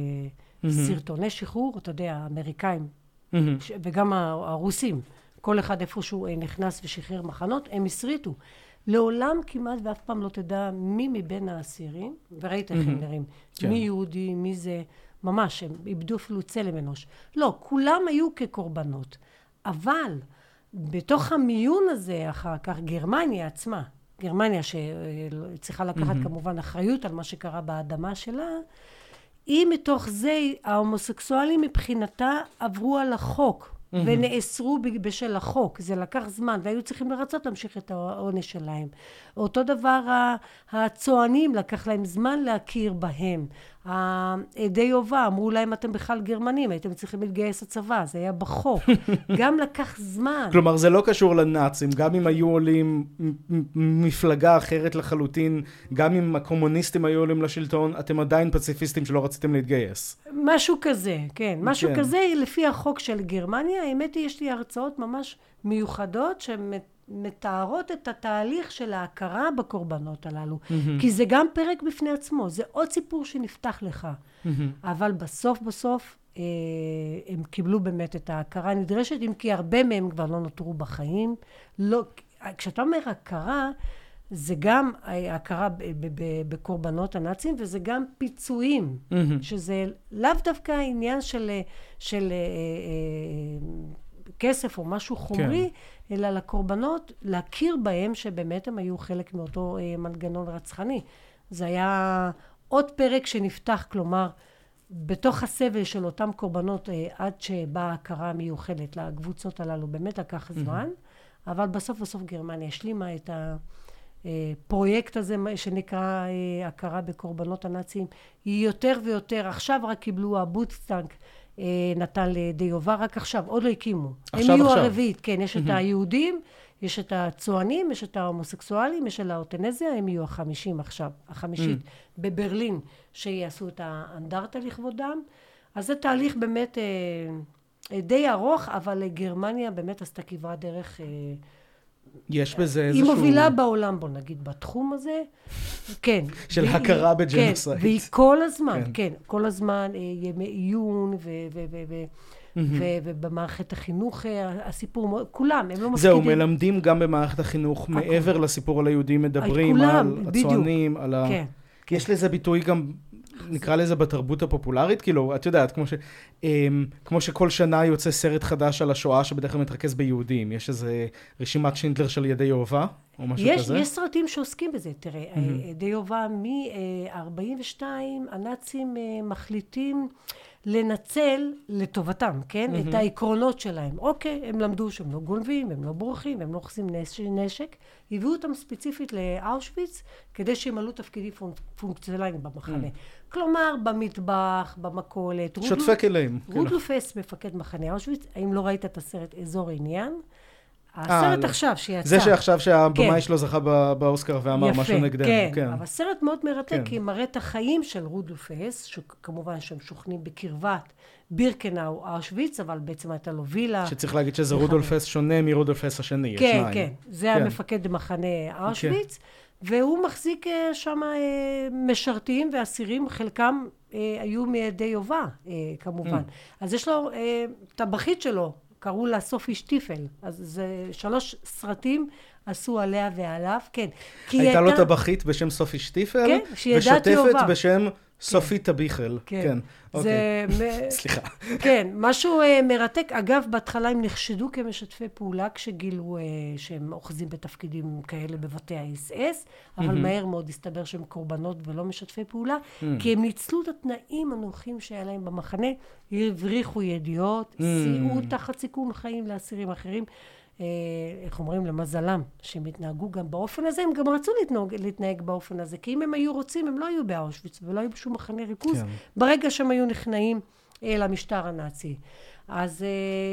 בסרטוני שחרור, אתה יודע, האמריקאים, Mm-hmm. וגם הרוסים, כל אחד איפשהו נכנס ושחרר מחנות, הם הסריטו. לעולם כמעט ואף פעם לא תדע מי מבין האסירים, וראית איך הם נראים, mm-hmm. מי יהודי, מי זה, ממש, הם איבדו אפילו צלם אנוש. לא, כולם היו כקורבנות. אבל בתוך המיון הזה, אחר כך, גרמניה עצמה, גרמניה שצריכה לקחת mm-hmm. כמובן אחריות על מה שקרה באדמה שלה, היא מתוך זה, ההומוסקסואלים מבחינתה עברו על החוק, mm-hmm. ונאסרו בשל החוק. זה לקח זמן, והיו צריכים לרצות להמשיך את העונש שלהם. אותו דבר, הצוענים לקח להם זמן להכיר בהם. עדי יובה אמרו להם, אתם בכלל גרמנים, הייתם צריכים להתגייס לצבא, זה היה בחוק. גם לקח זמן. כלומר, זה לא קשור לנאצים, גם אם היו עולים מפלגה אחרת לחלוטין, גם אם הקומוניסטים היו עולים לשלטון, אתם עדיין פציפיסטים שלא רציתם להתגייס. משהו כזה, כן. משהו כן. כזה, לפי החוק של גרמניה, האמת היא, יש לי הרצאות ממש מיוחדות, שמתארות את התהליך של ההכרה בקורבנות הללו. Mm-hmm. כי זה גם פרק בפני עצמו, זה עוד סיפור שנפתח לך. Mm-hmm. אבל בסוף בסוף, אה, הם קיבלו באמת את ההכרה הנדרשת, אם כי הרבה מהם כבר לא נותרו בחיים. לא, כשאתה אומר הכרה, זה גם הכרה בקורבנות הנאצים, וזה גם פיצויים, mm-hmm. שזה לאו דווקא העניין של, של כסף או משהו חומרי, כן. אלא לקורבנות, להכיר בהם שבאמת הם היו חלק מאותו מנגנון רצחני. זה היה עוד פרק שנפתח, כלומר, בתוך הסבל של אותם קורבנות, עד שבאה הכרה המיוחדת לקבוצות הללו, באמת לקח זמן, mm-hmm. אבל בסוף בסוף גרמניה השלימה את ה... פרויקט הזה שנקרא הכרה בקורבנות הנאצים, היא יותר ויותר, עכשיו רק קיבלו הבוטסטאנק, נתן לידי יובה, רק עכשיו, עוד לא הקימו. הם יהיו הרביעית, כן, יש את היהודים, יש את הצוענים, יש את ההומוסקסואלים, יש את האוטנזיה, הם יהיו החמישים עכשיו, החמישית בברלין, שיעשו את האנדרטה לכבודם. אז זה תהליך באמת די ארוך, אבל גרמניה באמת עשתה כברת דרך... יש בזה איזשהו... היא מובילה בעולם, בוא נגיד, בתחום הזה, כן. של הכרה בג'נוסייד. כן, והיא כל הזמן, כן, כל הזמן ימי עיון, ובמערכת החינוך, הסיפור, כולם, הם לא מפקידים. זהו, מלמדים גם במערכת החינוך, מעבר לסיפור על היהודים, מדברים על הצוענים, על ה... יש לזה ביטוי גם... נקרא לזה בתרבות הפופולרית, כאילו, את יודעת, כמו, ש, כמו שכל שנה יוצא סרט חדש על השואה, שבדרך כלל מתרכז ביהודים. יש איזה רשימת שינדלר של ידי יהובה, או משהו יש, כזה? יש סרטים שעוסקים בזה. תראה, mm-hmm. ידי יהובה, מ-ארבעים ושתיים, הנאצים מחליטים לנצל לטובתם, כן? Mm-hmm. את העקרונות שלהם. אוקיי, הם למדו שהם לא גונבים, הם לא בורחים, הם לא אוחזים נשק. הביאו אותם ספציפית לאושוויץ, כדי שימלאו תפקידים פונקציונליים במחנה. Mm-hmm. כלומר, במטבח, במכולת. שוטפי כלים. רודלופס, מפקד מחנה אושוויץ, האם לא ראית את הסרט אזור עניין? הסרט עכשיו שיצא. זה שעכשיו שהבמאי שלו זכה באוסקר ואמר משהו נגדנו. כן, אבל סרט מאוד מרתק, כי מראה את החיים של רודלופס, שכמובן שהם שוכנים בקרבת בירקנאו, אושוויץ, אבל בעצם הייתה לו וילה. שצריך להגיד שזה רודלופס שונה מרודלופס השני. כן, כן. זה המפקד מחנה אושוויץ, והוא מחזיק שם משרתים ואסירים, חלקם היו מידי יובה, כמובן. אז יש לו טבחית שלו, קראו לה סופי שטיפל, אז זה שלוש סרטים עשו עליה ועליו, כן. הייתה לו טבחית בשם סופי שטיפל, כן, ושוטפת בשם סופי טביחל. כן, אוקיי. סליחה. כן, משהו מרתק. אגב, בהתחלה הם נחשדו כמשתפי פעולה, כשגילו שהם אוחזים בתפקידים כאלה בבתי ה-אס אס, אבל מהר מאוד הסתבר שהם קורבנות ולא משתפי פעולה, כי הם ניצלו את התנאים הנוחים שהיה להם במחנה, הבריחו ידיעות, סייעו תחת סיכון חיים לאסירים אחרים, איך אומרים, למזלם, שהם התנהגו גם באופן הזה, הם גם רצו להתנהג, להתנהג באופן הזה, כי אם הם היו רוצים, הם לא היו באושוויץ, ולא היו בשום מחנה ריכוז, כן. ברגע שהם היו נכנעים למשטר הנאצי. אז,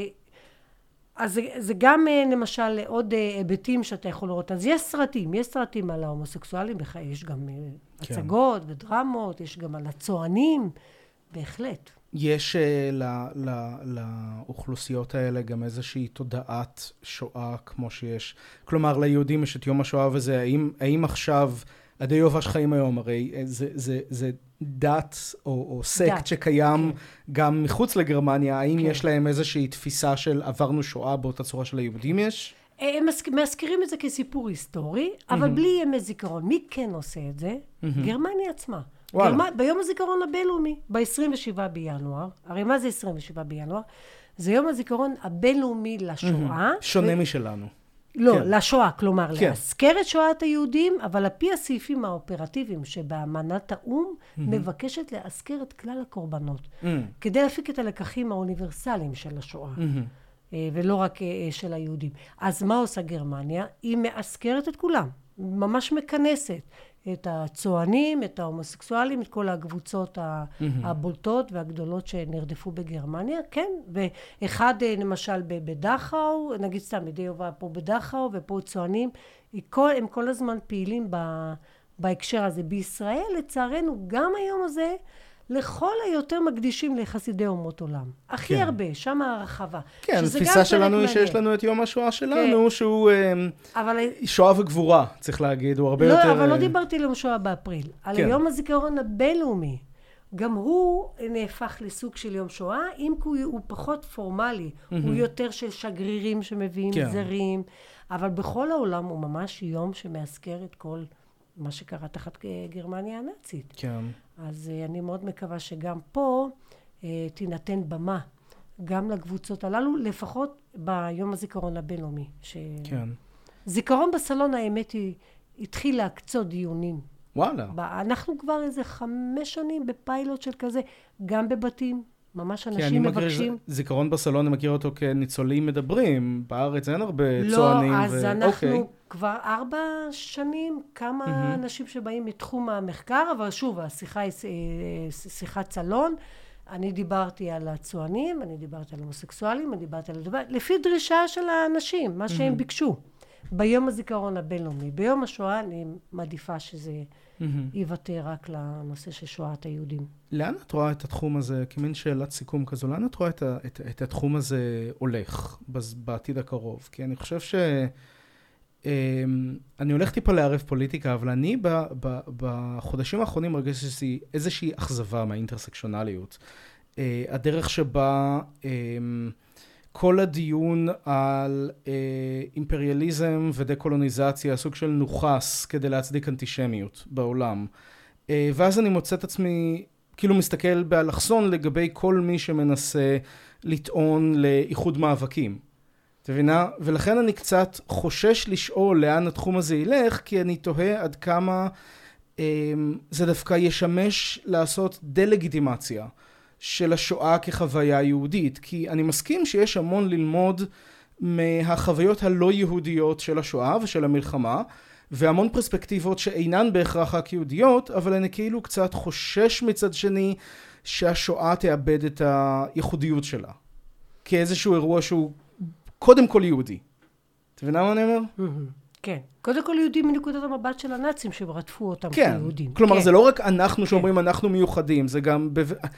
אז זה, זה גם למשל עוד היבטים שאתה יכול לראות. אז יש סרטים, יש סרטים על ההומוסקסואלים, יש גם כן. הצגות ודרמות, יש גם על הצוענים, בהחלט. יש uh, ל- ל- לאוכלוסיות האלה גם איזושהי תודעת שואה כמו שיש, כלומר ליהודים יש את יום השואה וזה, האם, האם עכשיו, עדי יובה שחיים היום, הרי זה, זה, זה דת או, או סקט דת. שקיים כן. גם מחוץ לגרמניה, האם כן. יש להם איזושהי תפיסה של עברנו שואה באותה צורה של היהודים יש? הם מזכירים את זה כסיפור היסטורי, אבל mm-hmm. בלי ימי זיכרון. מי כן עושה את זה? Mm-hmm. גרמניה עצמה. גרמנ... ביום הזיכרון הבינלאומי, ב-עשרים ושבעה בינואר, הרי מה זה עשרים ושבעה בינואר? זה יום הזיכרון הבינלאומי לשואה. Mm-hmm. שונה ו... משלנו. לא, כן. לשואה, כלומר, כן. להזכר את שואת היהודים, אבל על פי הסעיפים האופרטיביים שבאמנת האום, mm-hmm. מבקשת להזכר את כלל הקורבנות, mm-hmm. כדי להפיק את הלקחים האוניברסליים של השואה. Mm-hmm. ולא רק של היהודים. אז מה עושה גרמניה? היא מאזכרת את כולם, ממש מכנסת. את הצוענים, את ההומוסקסואלים, את כל הקבוצות הבולטות והגדולות שנרדפו בגרמניה, כן, ואחד למשל בדכאו, נגיד סתם מדי יובה פה בדכאו ופה צוענים, הם כל הזמן פעילים בהקשר הזה. בישראל לצערנו גם היום הזה לכל היותר מקדישים לחסידי אומות עולם. הכי כן. הרבה, שם הרחבה. כן, התפיסה שלנו היא שיש לנו את יום השואה שלנו, כן. שהוא אבל... שואה וגבורה, צריך להגיד, הוא הרבה לא, יותר... לא, אבל לא דיברתי על יום שואה באפריל. על כן. היום הזיכרון הבינלאומי. גם הוא נהפך לסוג של יום שואה, אם הוא, הוא פחות פורמלי, mm-hmm. הוא יותר של שגרירים שמביאים כן. זרים, אבל בכל העולם הוא ממש יום שמאזכר את כל מה שקרה תחת גרמניה הנאצית. כן. אז אני מאוד מקווה שגם פה אה, תינתן במה, גם לקבוצות הללו, לפחות ביום הזיכרון הבינלאומי. ש... כן. זיכרון בסלון האמת היא, התחיל להקצות דיונים. וואלה. אנחנו כבר איזה חמש שנים בפיילוט של כזה, גם בבתים, ממש אנשים מבקשים. מכיר, זיכרון בסלון, אני מכיר אותו כניצולים מדברים, בארץ אין הרבה לא, צוענים. לא, אז ו... אנחנו אוקיי. כבר ארבע שנים, כמה mm-hmm. אנשים שבאים מתחום המחקר, אבל שוב, השיחה היא שיחת סלון, אני דיברתי על הצוענים, אני דיברתי על הומוסקסואלים, אני דיברתי על הדבר, לפי דרישה של האנשים, מה שהם mm-hmm. ביקשו. ביום הזיכרון הבינלאומי, ביום השואה אני מעדיפה שזה mm-hmm. ייוותר רק לנושא של שואת היהודים. לאן את רואה את התחום הזה, כמין שאלת סיכום כזו, לאן את רואה את, את, את התחום הזה הולך בעתיד הקרוב? כי אני חושב ש... אני הולך טיפה לערב פוליטיקה, אבל אני ב, ב, בחודשים האחרונים מרגיש שזו איזושהי אכזבה מהאינטרסקשונליות. הדרך שבה כל הדיון על אימפריאליזם ודקולוניזציה, סוג של נוחס כדי להצדיק אנטישמיות בעולם. ואז אני מוצא את עצמי כאילו מסתכל באלכסון לגבי כל מי שמנסה לטעון לאיחוד מאבקים. תבינה? ולכן אני קצת חושש לשאול לאן התחום הזה ילך, כי אני תוהה עד כמה אה, זה דווקא ישמש לעשות דה-לגיטימציה של השואה כחוויה יהודית. כי אני מסכים שיש המון ללמוד מהחוויות הלא יהודיות של השואה ושל המלחמה, והמון פרספקטיבות שאינן בהכרח רק יהודיות, אבל אני כאילו קצת חושש מצד שני שהשואה תאבד את הייחודיות שלה. כאיזשהו אירוע שהוא קודם כל יהודי. אתה מבינה מה אני אומר? כן. קודם כל יהודים מנקודת המבט של הנאצים שרדפו אותם כיהודים. כלומר, זה לא רק אנחנו שאומרים אנחנו מיוחדים, זה גם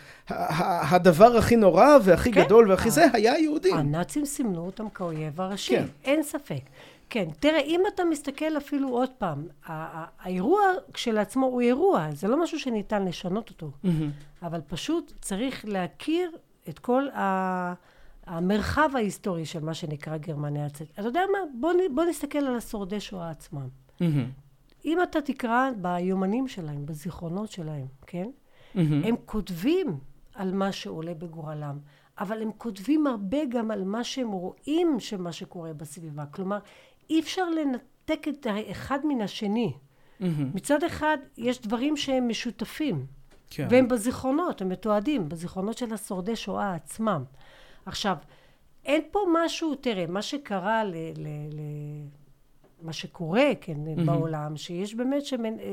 הדבר הכי נורא והכי גדול והכי זה היה יהודים. הנאצים סימנו אותם כאויב הראשי. אין ספק. כן. תראה, אם אתה מסתכל אפילו עוד פעם, האירוע כשלעצמו הוא אירוע, זה לא משהו שניתן לשנות אותו. אבל פשוט צריך להכיר את כל ה... המרחב ההיסטורי של מה שנקרא גרמניה הנאצית. אתה יודע מה? בוא, בוא נסתכל על השורדי שואה עצמם. Mm-hmm. אם אתה תקרא ביומנים שלהם, בזיכרונות שלהם, כן? Mm-hmm. הם כותבים על מה שעולה בגורלם, אבל הם כותבים הרבה גם על מה שהם רואים של מה שקורה בסביבה. כלומר, אי אפשר לנתק את האחד מן השני. Mm-hmm. מצד אחד, יש דברים שהם משותפים, כן. והם בזיכרונות, הם מתועדים, בזיכרונות של השורדי שואה עצמם. עכשיו, אין פה משהו, תראה, מה שקרה, ל, ל, ל, מה שקורה, כן, mm-hmm. בעולם, שיש באמת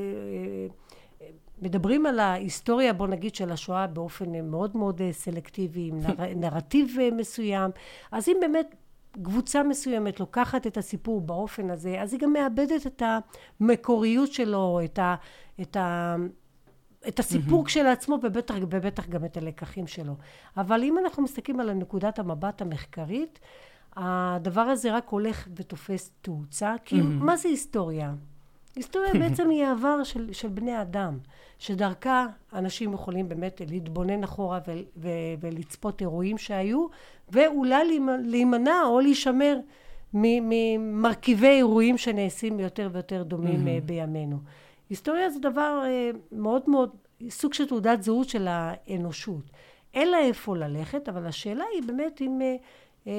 שמדברים על ההיסטוריה, בוא נגיד, של השואה באופן מאוד מאוד סלקטיבי, עם נר, נרטיב מסוים, אז אם באמת קבוצה מסוימת לוקחת את הסיפור באופן הזה, אז היא גם מאבדת את המקוריות שלו, את ה... את ה את הסיפור mm-hmm. כשלעצמו, ובטח, ובטח גם את הלקחים שלו. אבל אם אנחנו מסתכלים על נקודת המבט המחקרית, הדבר הזה רק הולך ותופס תאוצה, כי mm-hmm. מה זה היסטוריה? היסטוריה בעצם היא העבר של, של בני אדם, שדרכה אנשים יכולים באמת להתבונן אחורה ו, ו, ולצפות אירועים שהיו, ואולי להימנע או להישמר ממרכיבי אירועים שנעשים יותר ויותר דומים mm-hmm. בימינו. היסטוריה זה דבר מאוד מאוד, סוג של תעודת זהות של האנושות. אין לה איפה ללכת, אבל השאלה היא באמת אם אה,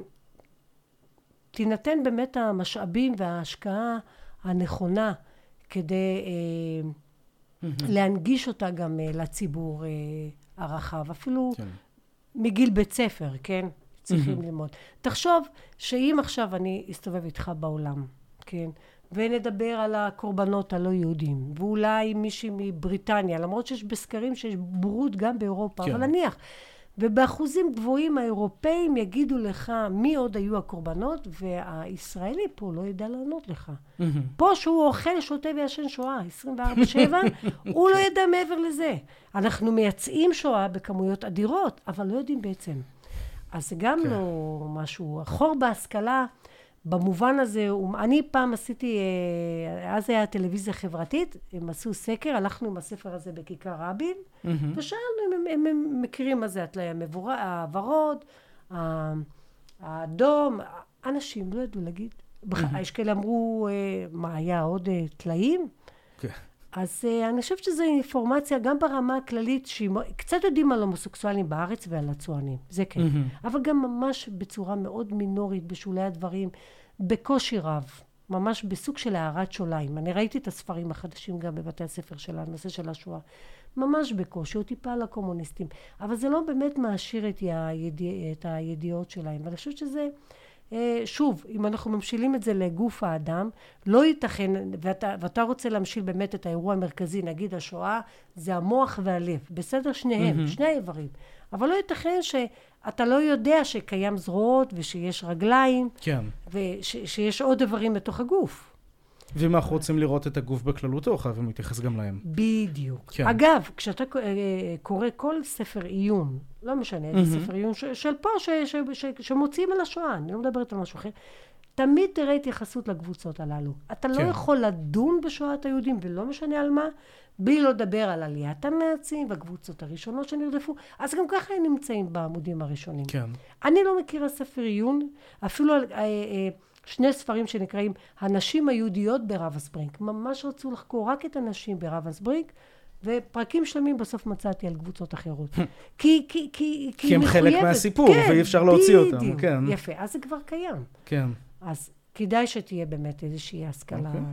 תינתן באמת המשאבים וההשקעה הנכונה כדי אה, mm-hmm. להנגיש אותה גם אה, לציבור אה, הרחב. אפילו כן. מגיל בית ספר, כן? צריכים mm-hmm. ללמוד. תחשוב שאם עכשיו אני אסתובב איתך בעולם, כן? ונדבר על הקורבנות הלא יהודים, ואולי מישהי מבריטניה, למרות שיש בסקרים שיש בורות גם באירופה, כן. אבל נניח, ובאחוזים גבוהים האירופאים יגידו לך מי עוד היו הקורבנות, והישראלי פה לא ידע לענות לך. Mm-hmm. פה שהוא אוכל, שותה וישן שואה, עשרים וארבע שבע, הוא לא ידע מעבר לזה. אנחנו מייצאים שואה בכמויות אדירות, אבל לא יודעים בעצם. אז זה גם כן. לא משהו, החור בהשכלה, במובן הזה, אני פעם עשיתי, אז היה טלוויזיה חברתית, הם עשו סקר, הלכנו עם הספר הזה בכיכר רבין, mm-hmm. ושאלנו, הם, הם, הם מכירים מה זה, הוורוד, האדום, אנשים לא ידעו להגיד. Mm-hmm. יש כאלה אמרו, מה היה עוד טלאים? כן. Okay. אז אני חושבת שזו אינפורמציה גם ברמה הכללית, שקצת יודעים על הומוסקסואלים בארץ ועל הצוענים, זה כן. Mm-hmm. אבל גם ממש בצורה מאוד מינורית, בשולי הדברים, בקושי רב, ממש בסוג של הערת שוליים. אני ראיתי את הספרים החדשים גם בבתי הספר של הנושא של השואה. ממש בקושי, הוא טיפה על הקומוניסטים. אבל זה לא באמת מעשיר את, הידיע, את הידיעות שלהם. ואני חושבת שזה... שוב, אם אנחנו ממשילים את זה לגוף האדם, לא ייתכן, ואתה, ואתה רוצה להמשיל באמת את האירוע המרכזי, נגיד השואה, זה המוח והלב, בסדר שניהם, mm-hmm. שני האיברים. אבל לא ייתכן שאתה לא יודע שקיים זרועות, ושיש רגליים, כן. ושיש עוד איברים בתוך הגוף. ואם אנחנו רוצים לראות את הגוף בכללותו, חייבים להתייחס גם להם. בדיוק. כן. אגב, כשאתה קורא כל ספר עיון, לא משנה, איזה mm-hmm. ספר עיון ש- של פה, ש- ש- ש- ש- שמוציאים על השואה, אני לא מדברת על משהו אחר, תמיד תראה התייחסות לקבוצות הללו. אתה כן. לא יכול לדון בשואת היהודים, ולא משנה על מה, בלי לא לדבר על עליית הנאצים, והקבוצות הראשונות שנרדפו, אז גם ככה הם נמצאים בעמודים הראשונים. כן. אני לא מכירה ספר עיון, אפילו על... אה, אה, שני ספרים שנקראים הנשים היהודיות ברווסברינק. ממש רצו לחקור רק את הנשים ברווסברינק, ופרקים שלמים בסוף מצאתי על קבוצות אחרות. כי, כי, כי, כי הם חלק מהסיפור, כן, ואי אפשר להוציא אותם. כן. יפה, אז זה כבר קיים. כן. אז כדאי שתהיה באמת איזושהי השכלה. Okay.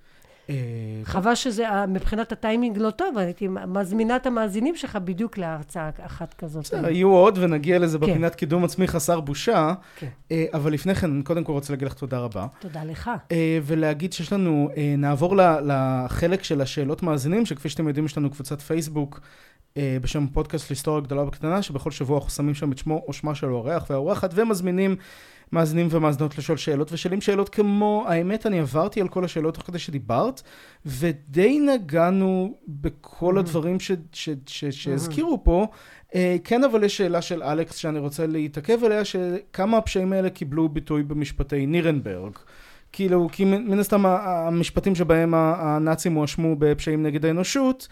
חבל שזה, מבחינת הטיימינג לא טוב, אני הייתי מזמינה את המאזינים שלך בדיוק להרצאה אחת כזאת. היו עוד ונגיע לזה בפינת קידום עצמי חסר בושה, אבל לפני כן, אני קודם כל רוצה להגיד לך תודה רבה. תודה לך. ולהגיד שיש לנו, נעבור לחלק של השאלות מאזינים, שכפי שאתם יודעים יש לנו קבוצת פייסבוק, בשם פודקאסט להיסטוריה גדולה בקטנה, שבכל שבוע אנחנו שמים שם את שמו או שמה של האורח והאורחת, ומזמינים מאזינים ומאזינות לשאול שאלות, ושאלים שאלות כמו, האמת אני עברתי על כל השאלות תוך כדי שדיברת, ודי נגענו בכל הדברים ש, ש, ש, שהזכירו פה, כן, אבל יש שאלה של אלכס שאני רוצה להתעכב עליה, שכמה הפשעים האלה קיבלו ביטוי במשפטי נירנברג. כאילו, כי מן הסתם המשפטים שבהם הנאצים הואשמו בפשעים נגד האנושות,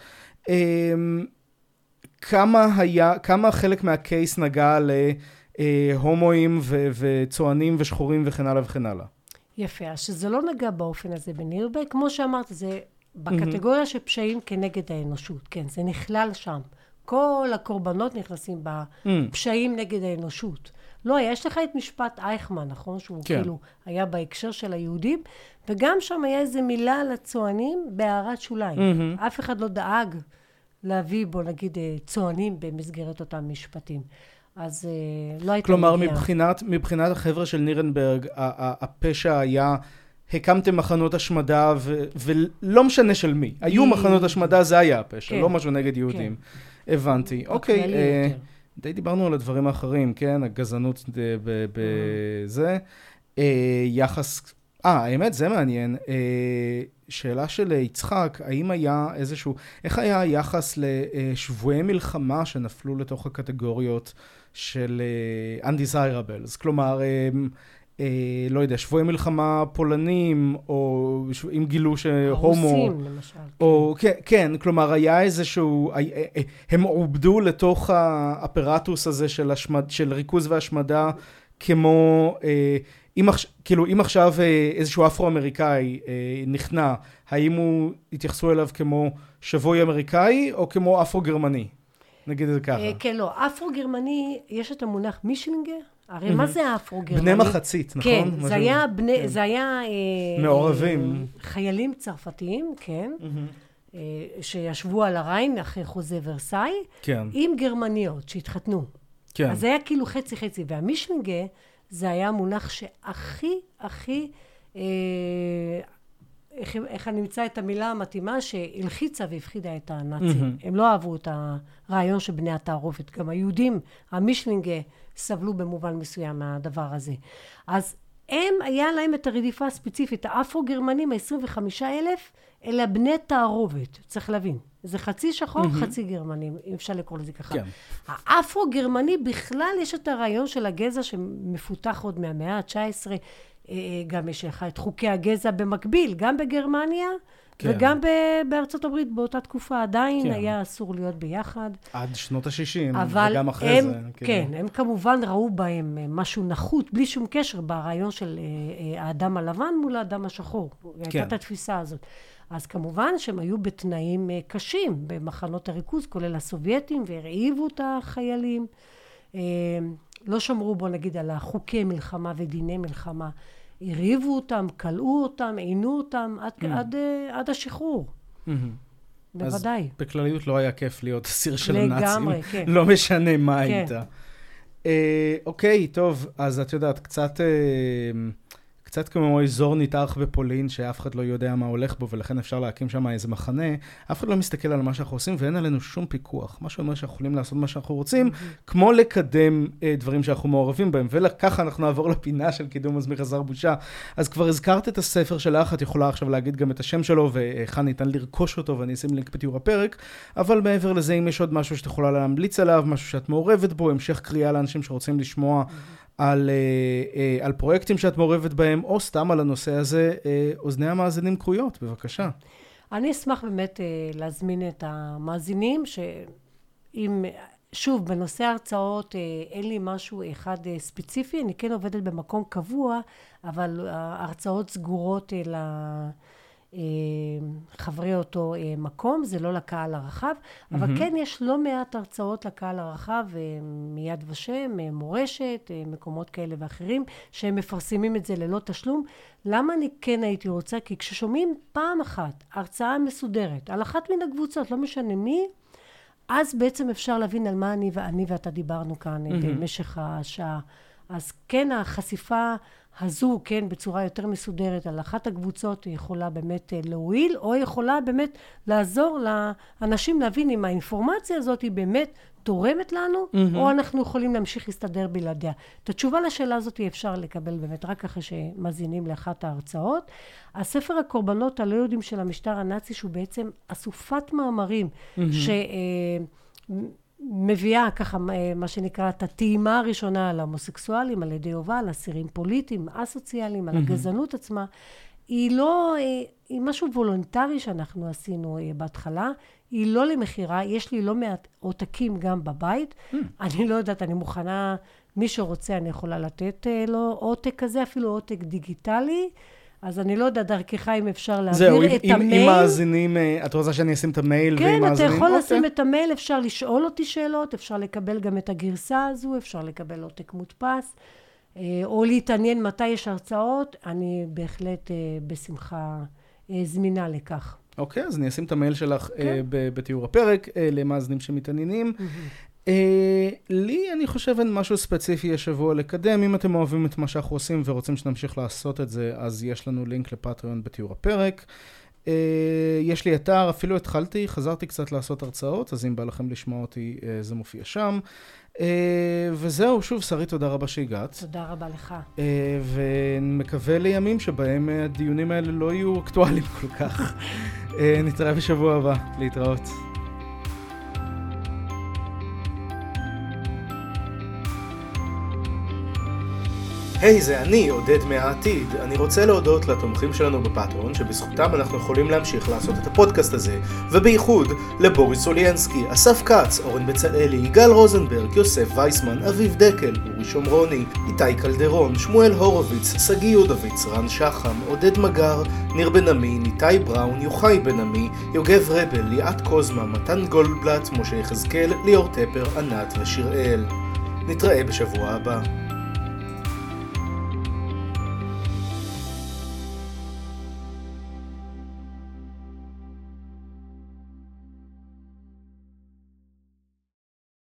כמה היה, כמה חלק מהקייס נגע להומואים ו- וצוענים ושחורים וכן הלאה וכן הלאה. יפה, אז שזה לא נגע באופן הזה בנירנברג, כמו שאמרת, זה בקטגוריה mm-hmm. של פשעים כנגד האנושות, כן, זה נכלל שם. כל הקורבנות נכנסים בפשעים mm. נגד האנושות. לא, יש לך את משפט אייכמן, נכון? שהוא כן. כאילו היה בהקשר של היהודים, וגם שם היה איזו מילה על הצוענים בהערת שוליים. Mm-hmm. אף אחד לא דאג להביא, בוא נגיד, צוענים במסגרת אותם משפטים. אז לא הייתה... כלומר, מבחינת, מבחינת החבר'ה של נירנברג, הפשע היה, הקמתם מחנות השמדה, ו, ולא משנה של מי. היו מחנות השמדה, זה היה הפשע, כן. לא משהו נגד יהודים. כן. הבנתי. אוקיי, אה, די דיברנו על הדברים האחרים, כן? הגזענות בזה. אה, יחס... אה, האמת, זה מעניין. אה, שאלה של יצחק, האם היה איזשהו... איך היה היחס לשבויי מלחמה שנפלו לתוך הקטגוריות של undesirables? כלומר, אה, אה, לא יודע, שבויי מלחמה פולנים, או אם גילו שהומו... הרוסים, למשל. או, כן, כן, כלומר, היה איזשהו... הם עובדו לתוך האפרטוס הזה של, השמד, של ריכוז והשמדה, כמו... אה, אם, כאילו, אם עכשיו איזשהו אפרו-אמריקאי נכנע, האם הוא יתייחסו אליו כמו שבוי אמריקאי, או כמו אפרו-גרמני? נגיד את זה ככה. כן, לא. אפרו-גרמני, יש את המונח מישלינגר? הרי מה זה אפרו-גרמני? בני מחצית, נכון? כן, זה היה בני, זה היה... מעורבים. חיילים צרפתיים, כן, שישבו על הריין אחרי חוזה ורסאי, עם גרמניות שהתחתנו. אז זה היה כאילו חצי-חצי, והמישלינגר, זה היה מונח שהכי, הכי אה, איך, איך אני אמצא את המילה המתאימה שהלחיצה והפחידה את הנאצים. Mm-hmm. הם לא אהבו את הרעיון של בני התערובת. גם היהודים, המישלינגה, סבלו במובן מסוים מהדבר הזה. אז הם, היה להם את הרדיפה הספציפית. האפרו-גרמנים, ה-עשרים וחמישה אלף, אלה בני תערובת. צריך להבין. זה חצי שחור, mm-hmm. חצי גרמנים, אם אפשר לקרוא לזה ככה. כן. האפרו-גרמני בכלל יש את הרעיון של הגזע שמפותח עוד מהמאה ה-תשע עשרה, גם יש לך את חוקי הגזע במקביל, גם בגרמניה, כן. וגם בארצות הברית באותה תקופה עדיין כן. היה אסור להיות ביחד. עד שנות ה-שישים, וגם אחרי הם, זה. כן, כן, הם כמובן ראו בהם משהו נחות, בלי שום קשר ברעיון של האדם הלבן מול האדם השחור. כן. הייתה את התפיסה הזאת. אז כמובן שהם היו בתנאים קשים במחנות הריכוז, כולל הסובייטים, והרעיבו את החיילים. לא שמרו בו נגיד על החוקי מלחמה ודיני מלחמה. הרעיבו אותם, קלעו אותם, עינו אותם עד, mm. עד, עד השחרור. Mm-hmm. בוודאי. אז בכלליות לא היה כיף להיות אסיר של הנאצים. לגמרי, כן. לא משנה מה כן. הייתה. אה, אוקיי, טוב, אז את יודעת, קצת... אה, קצת כמו אזור ניתח בפולין, שאף אחד לא יודע מה הולך בו, ולכן אפשר להקים שם איזה מחנה. אף אחד לא מסתכל על מה שאנחנו עושים, ואין עלינו שום פיקוח. מה שאומר שאנחנו יכולים לעשות מה שאנחנו רוצים, כמו לקדם אה, דברים שאנחנו מעורבים בהם. וככה אנחנו נעבור לפינה של קידום מזמין חסר בושה. אז כבר הזכרת את הספר שלך, את יכולה עכשיו להגיד גם את השם שלו, ואיכן ניתן לרכוש אותו, ואני אשים לינק בתיאור הפרק. אבל מעבר לזה, אם יש עוד משהו שאת יכולה להמליץ עליו, משהו שאת מעורבת בו, המשך קריאה לאנשים שרוצים לשמוע על, על פרויקטים שאת מעורבת בהם, או סתם על הנושא הזה, אוזני המאזינים קרויות, בבקשה. אני אשמח באמת להזמין את המאזינים, שאם, שוב, בנושא ההרצאות אין לי משהו אחד ספציפי, אני כן עובדת במקום קבוע, אבל ההרצאות סגורות לחברי אותו מקום, זה לא לקהל הרחב, אבל כן יש לא מעט הרצאות לקהל הרחב, מיד ושם, מורשת, מקומות כאלה ואחרים, שהם מפרסמים את זה ללא תשלום. למה אני כן הייתי רוצה? כי כששומעים פעם אחת הרצאה מסודרת, על אחת מן הקבוצות, לא משנה מי, אז בעצם אפשר להבין על מה אני ואני ואתה דיברנו כאן במשך השעה. אז כן, החשיפה הזו, כן, בצורה יותר מסודרת על אחת הקבוצות, היא יכולה באמת להועיל, או יכולה באמת לעזור לאנשים להבין אם האינפורמציה הזאת היא באמת תורמת לנו, mm-hmm. או אנחנו יכולים להמשיך להסתדר בלעדיה. את התשובה לשאלה הזאת אפשר לקבל באמת רק אחרי שמזינים לאחת ההרצאות. הספר הקורבנות הלא יהודים של המשטר הנאצי, שהוא בעצם אסופת מאמרים, mm-hmm. ש... מביאה ככה מה שנקרא את הטעימה הראשונה על ההומוסקסואלים, על ידי יובל, על אסירים פוליטיים, אסוציאליים, על הגזענות עצמה. היא לא, היא משהו וולונטרי שאנחנו עשינו בהתחלה, היא לא למחירה, יש לי לא מעט עותקים גם בבית, אני לא יודעת, אני מוכנה, מי שרוצה אני יכולה לתת לו עותק כזה, אפילו עותק דיגיטלי, אז אני לא יודע, דרכך אם אפשר להעביר את אם, המייל. אם מאזינים, את רוצה שאני אשים את המייל כן, ועם מאזינים? כן, אתה יכול אוקיי. לשים את המייל, אפשר לשאול אותי שאלות, אפשר לקבל גם את הגרסה הזו, אפשר לקבל עותק מודפס, או להתעניין מתי יש הרצאות, אני בהחלט בשמחה זמינה לכך. אוקיי, אז אני אשים את המייל שלך כן. בתיאור הפרק, למאזינים שמתעניינים. Uh, לי אני חושב אין משהו ספציפי השבוע לקדם. אם אתם אוהבים את מה שאנחנו עושים ורוצים שנמשיך לעשות את זה, אז יש לנו לינק לפטריון בתיאור הפרק. Uh, יש לי אתר, אפילו התחלתי, חזרתי קצת לעשות הרצאות, אז אם בא לכם לשמוע אותי, uh, זה מופיע שם. Uh, וזהו, שוב, שרי, תודה רבה שהגעת. תודה רבה לך. Uh, ומקווה לימים שבהם הדיונים האלה לא יהיו אקטואליים כל כך. uh, נתראה בשבוע הבא, להתראות. היי, hey, זה אני, עודד מהעתיד. אני רוצה להודות לתומכים שלנו בפטרון, שבזכותם אנחנו יכולים להמשיך לעשות את הפודקאסט הזה, ובייחוד לבוריס סוליינסקי, אסף קץ, אורן בצלאלי, יגאל רוזנברג, יוסף וייסמן, אביב דקל, אורי שומרוני, איתי קלדרון, שמואל הורוביץ, סגי יודוביץ, רן שחם, עודד מגר, ניר בן עמי, ניתי בראון, יוחאי בן עמי, יוגב רבל, ליאת קוזמה, מתן גולדבלט, משה יחזקאל, ליאור טפר, ענת ושיראל. נתראה בשבוע הבא.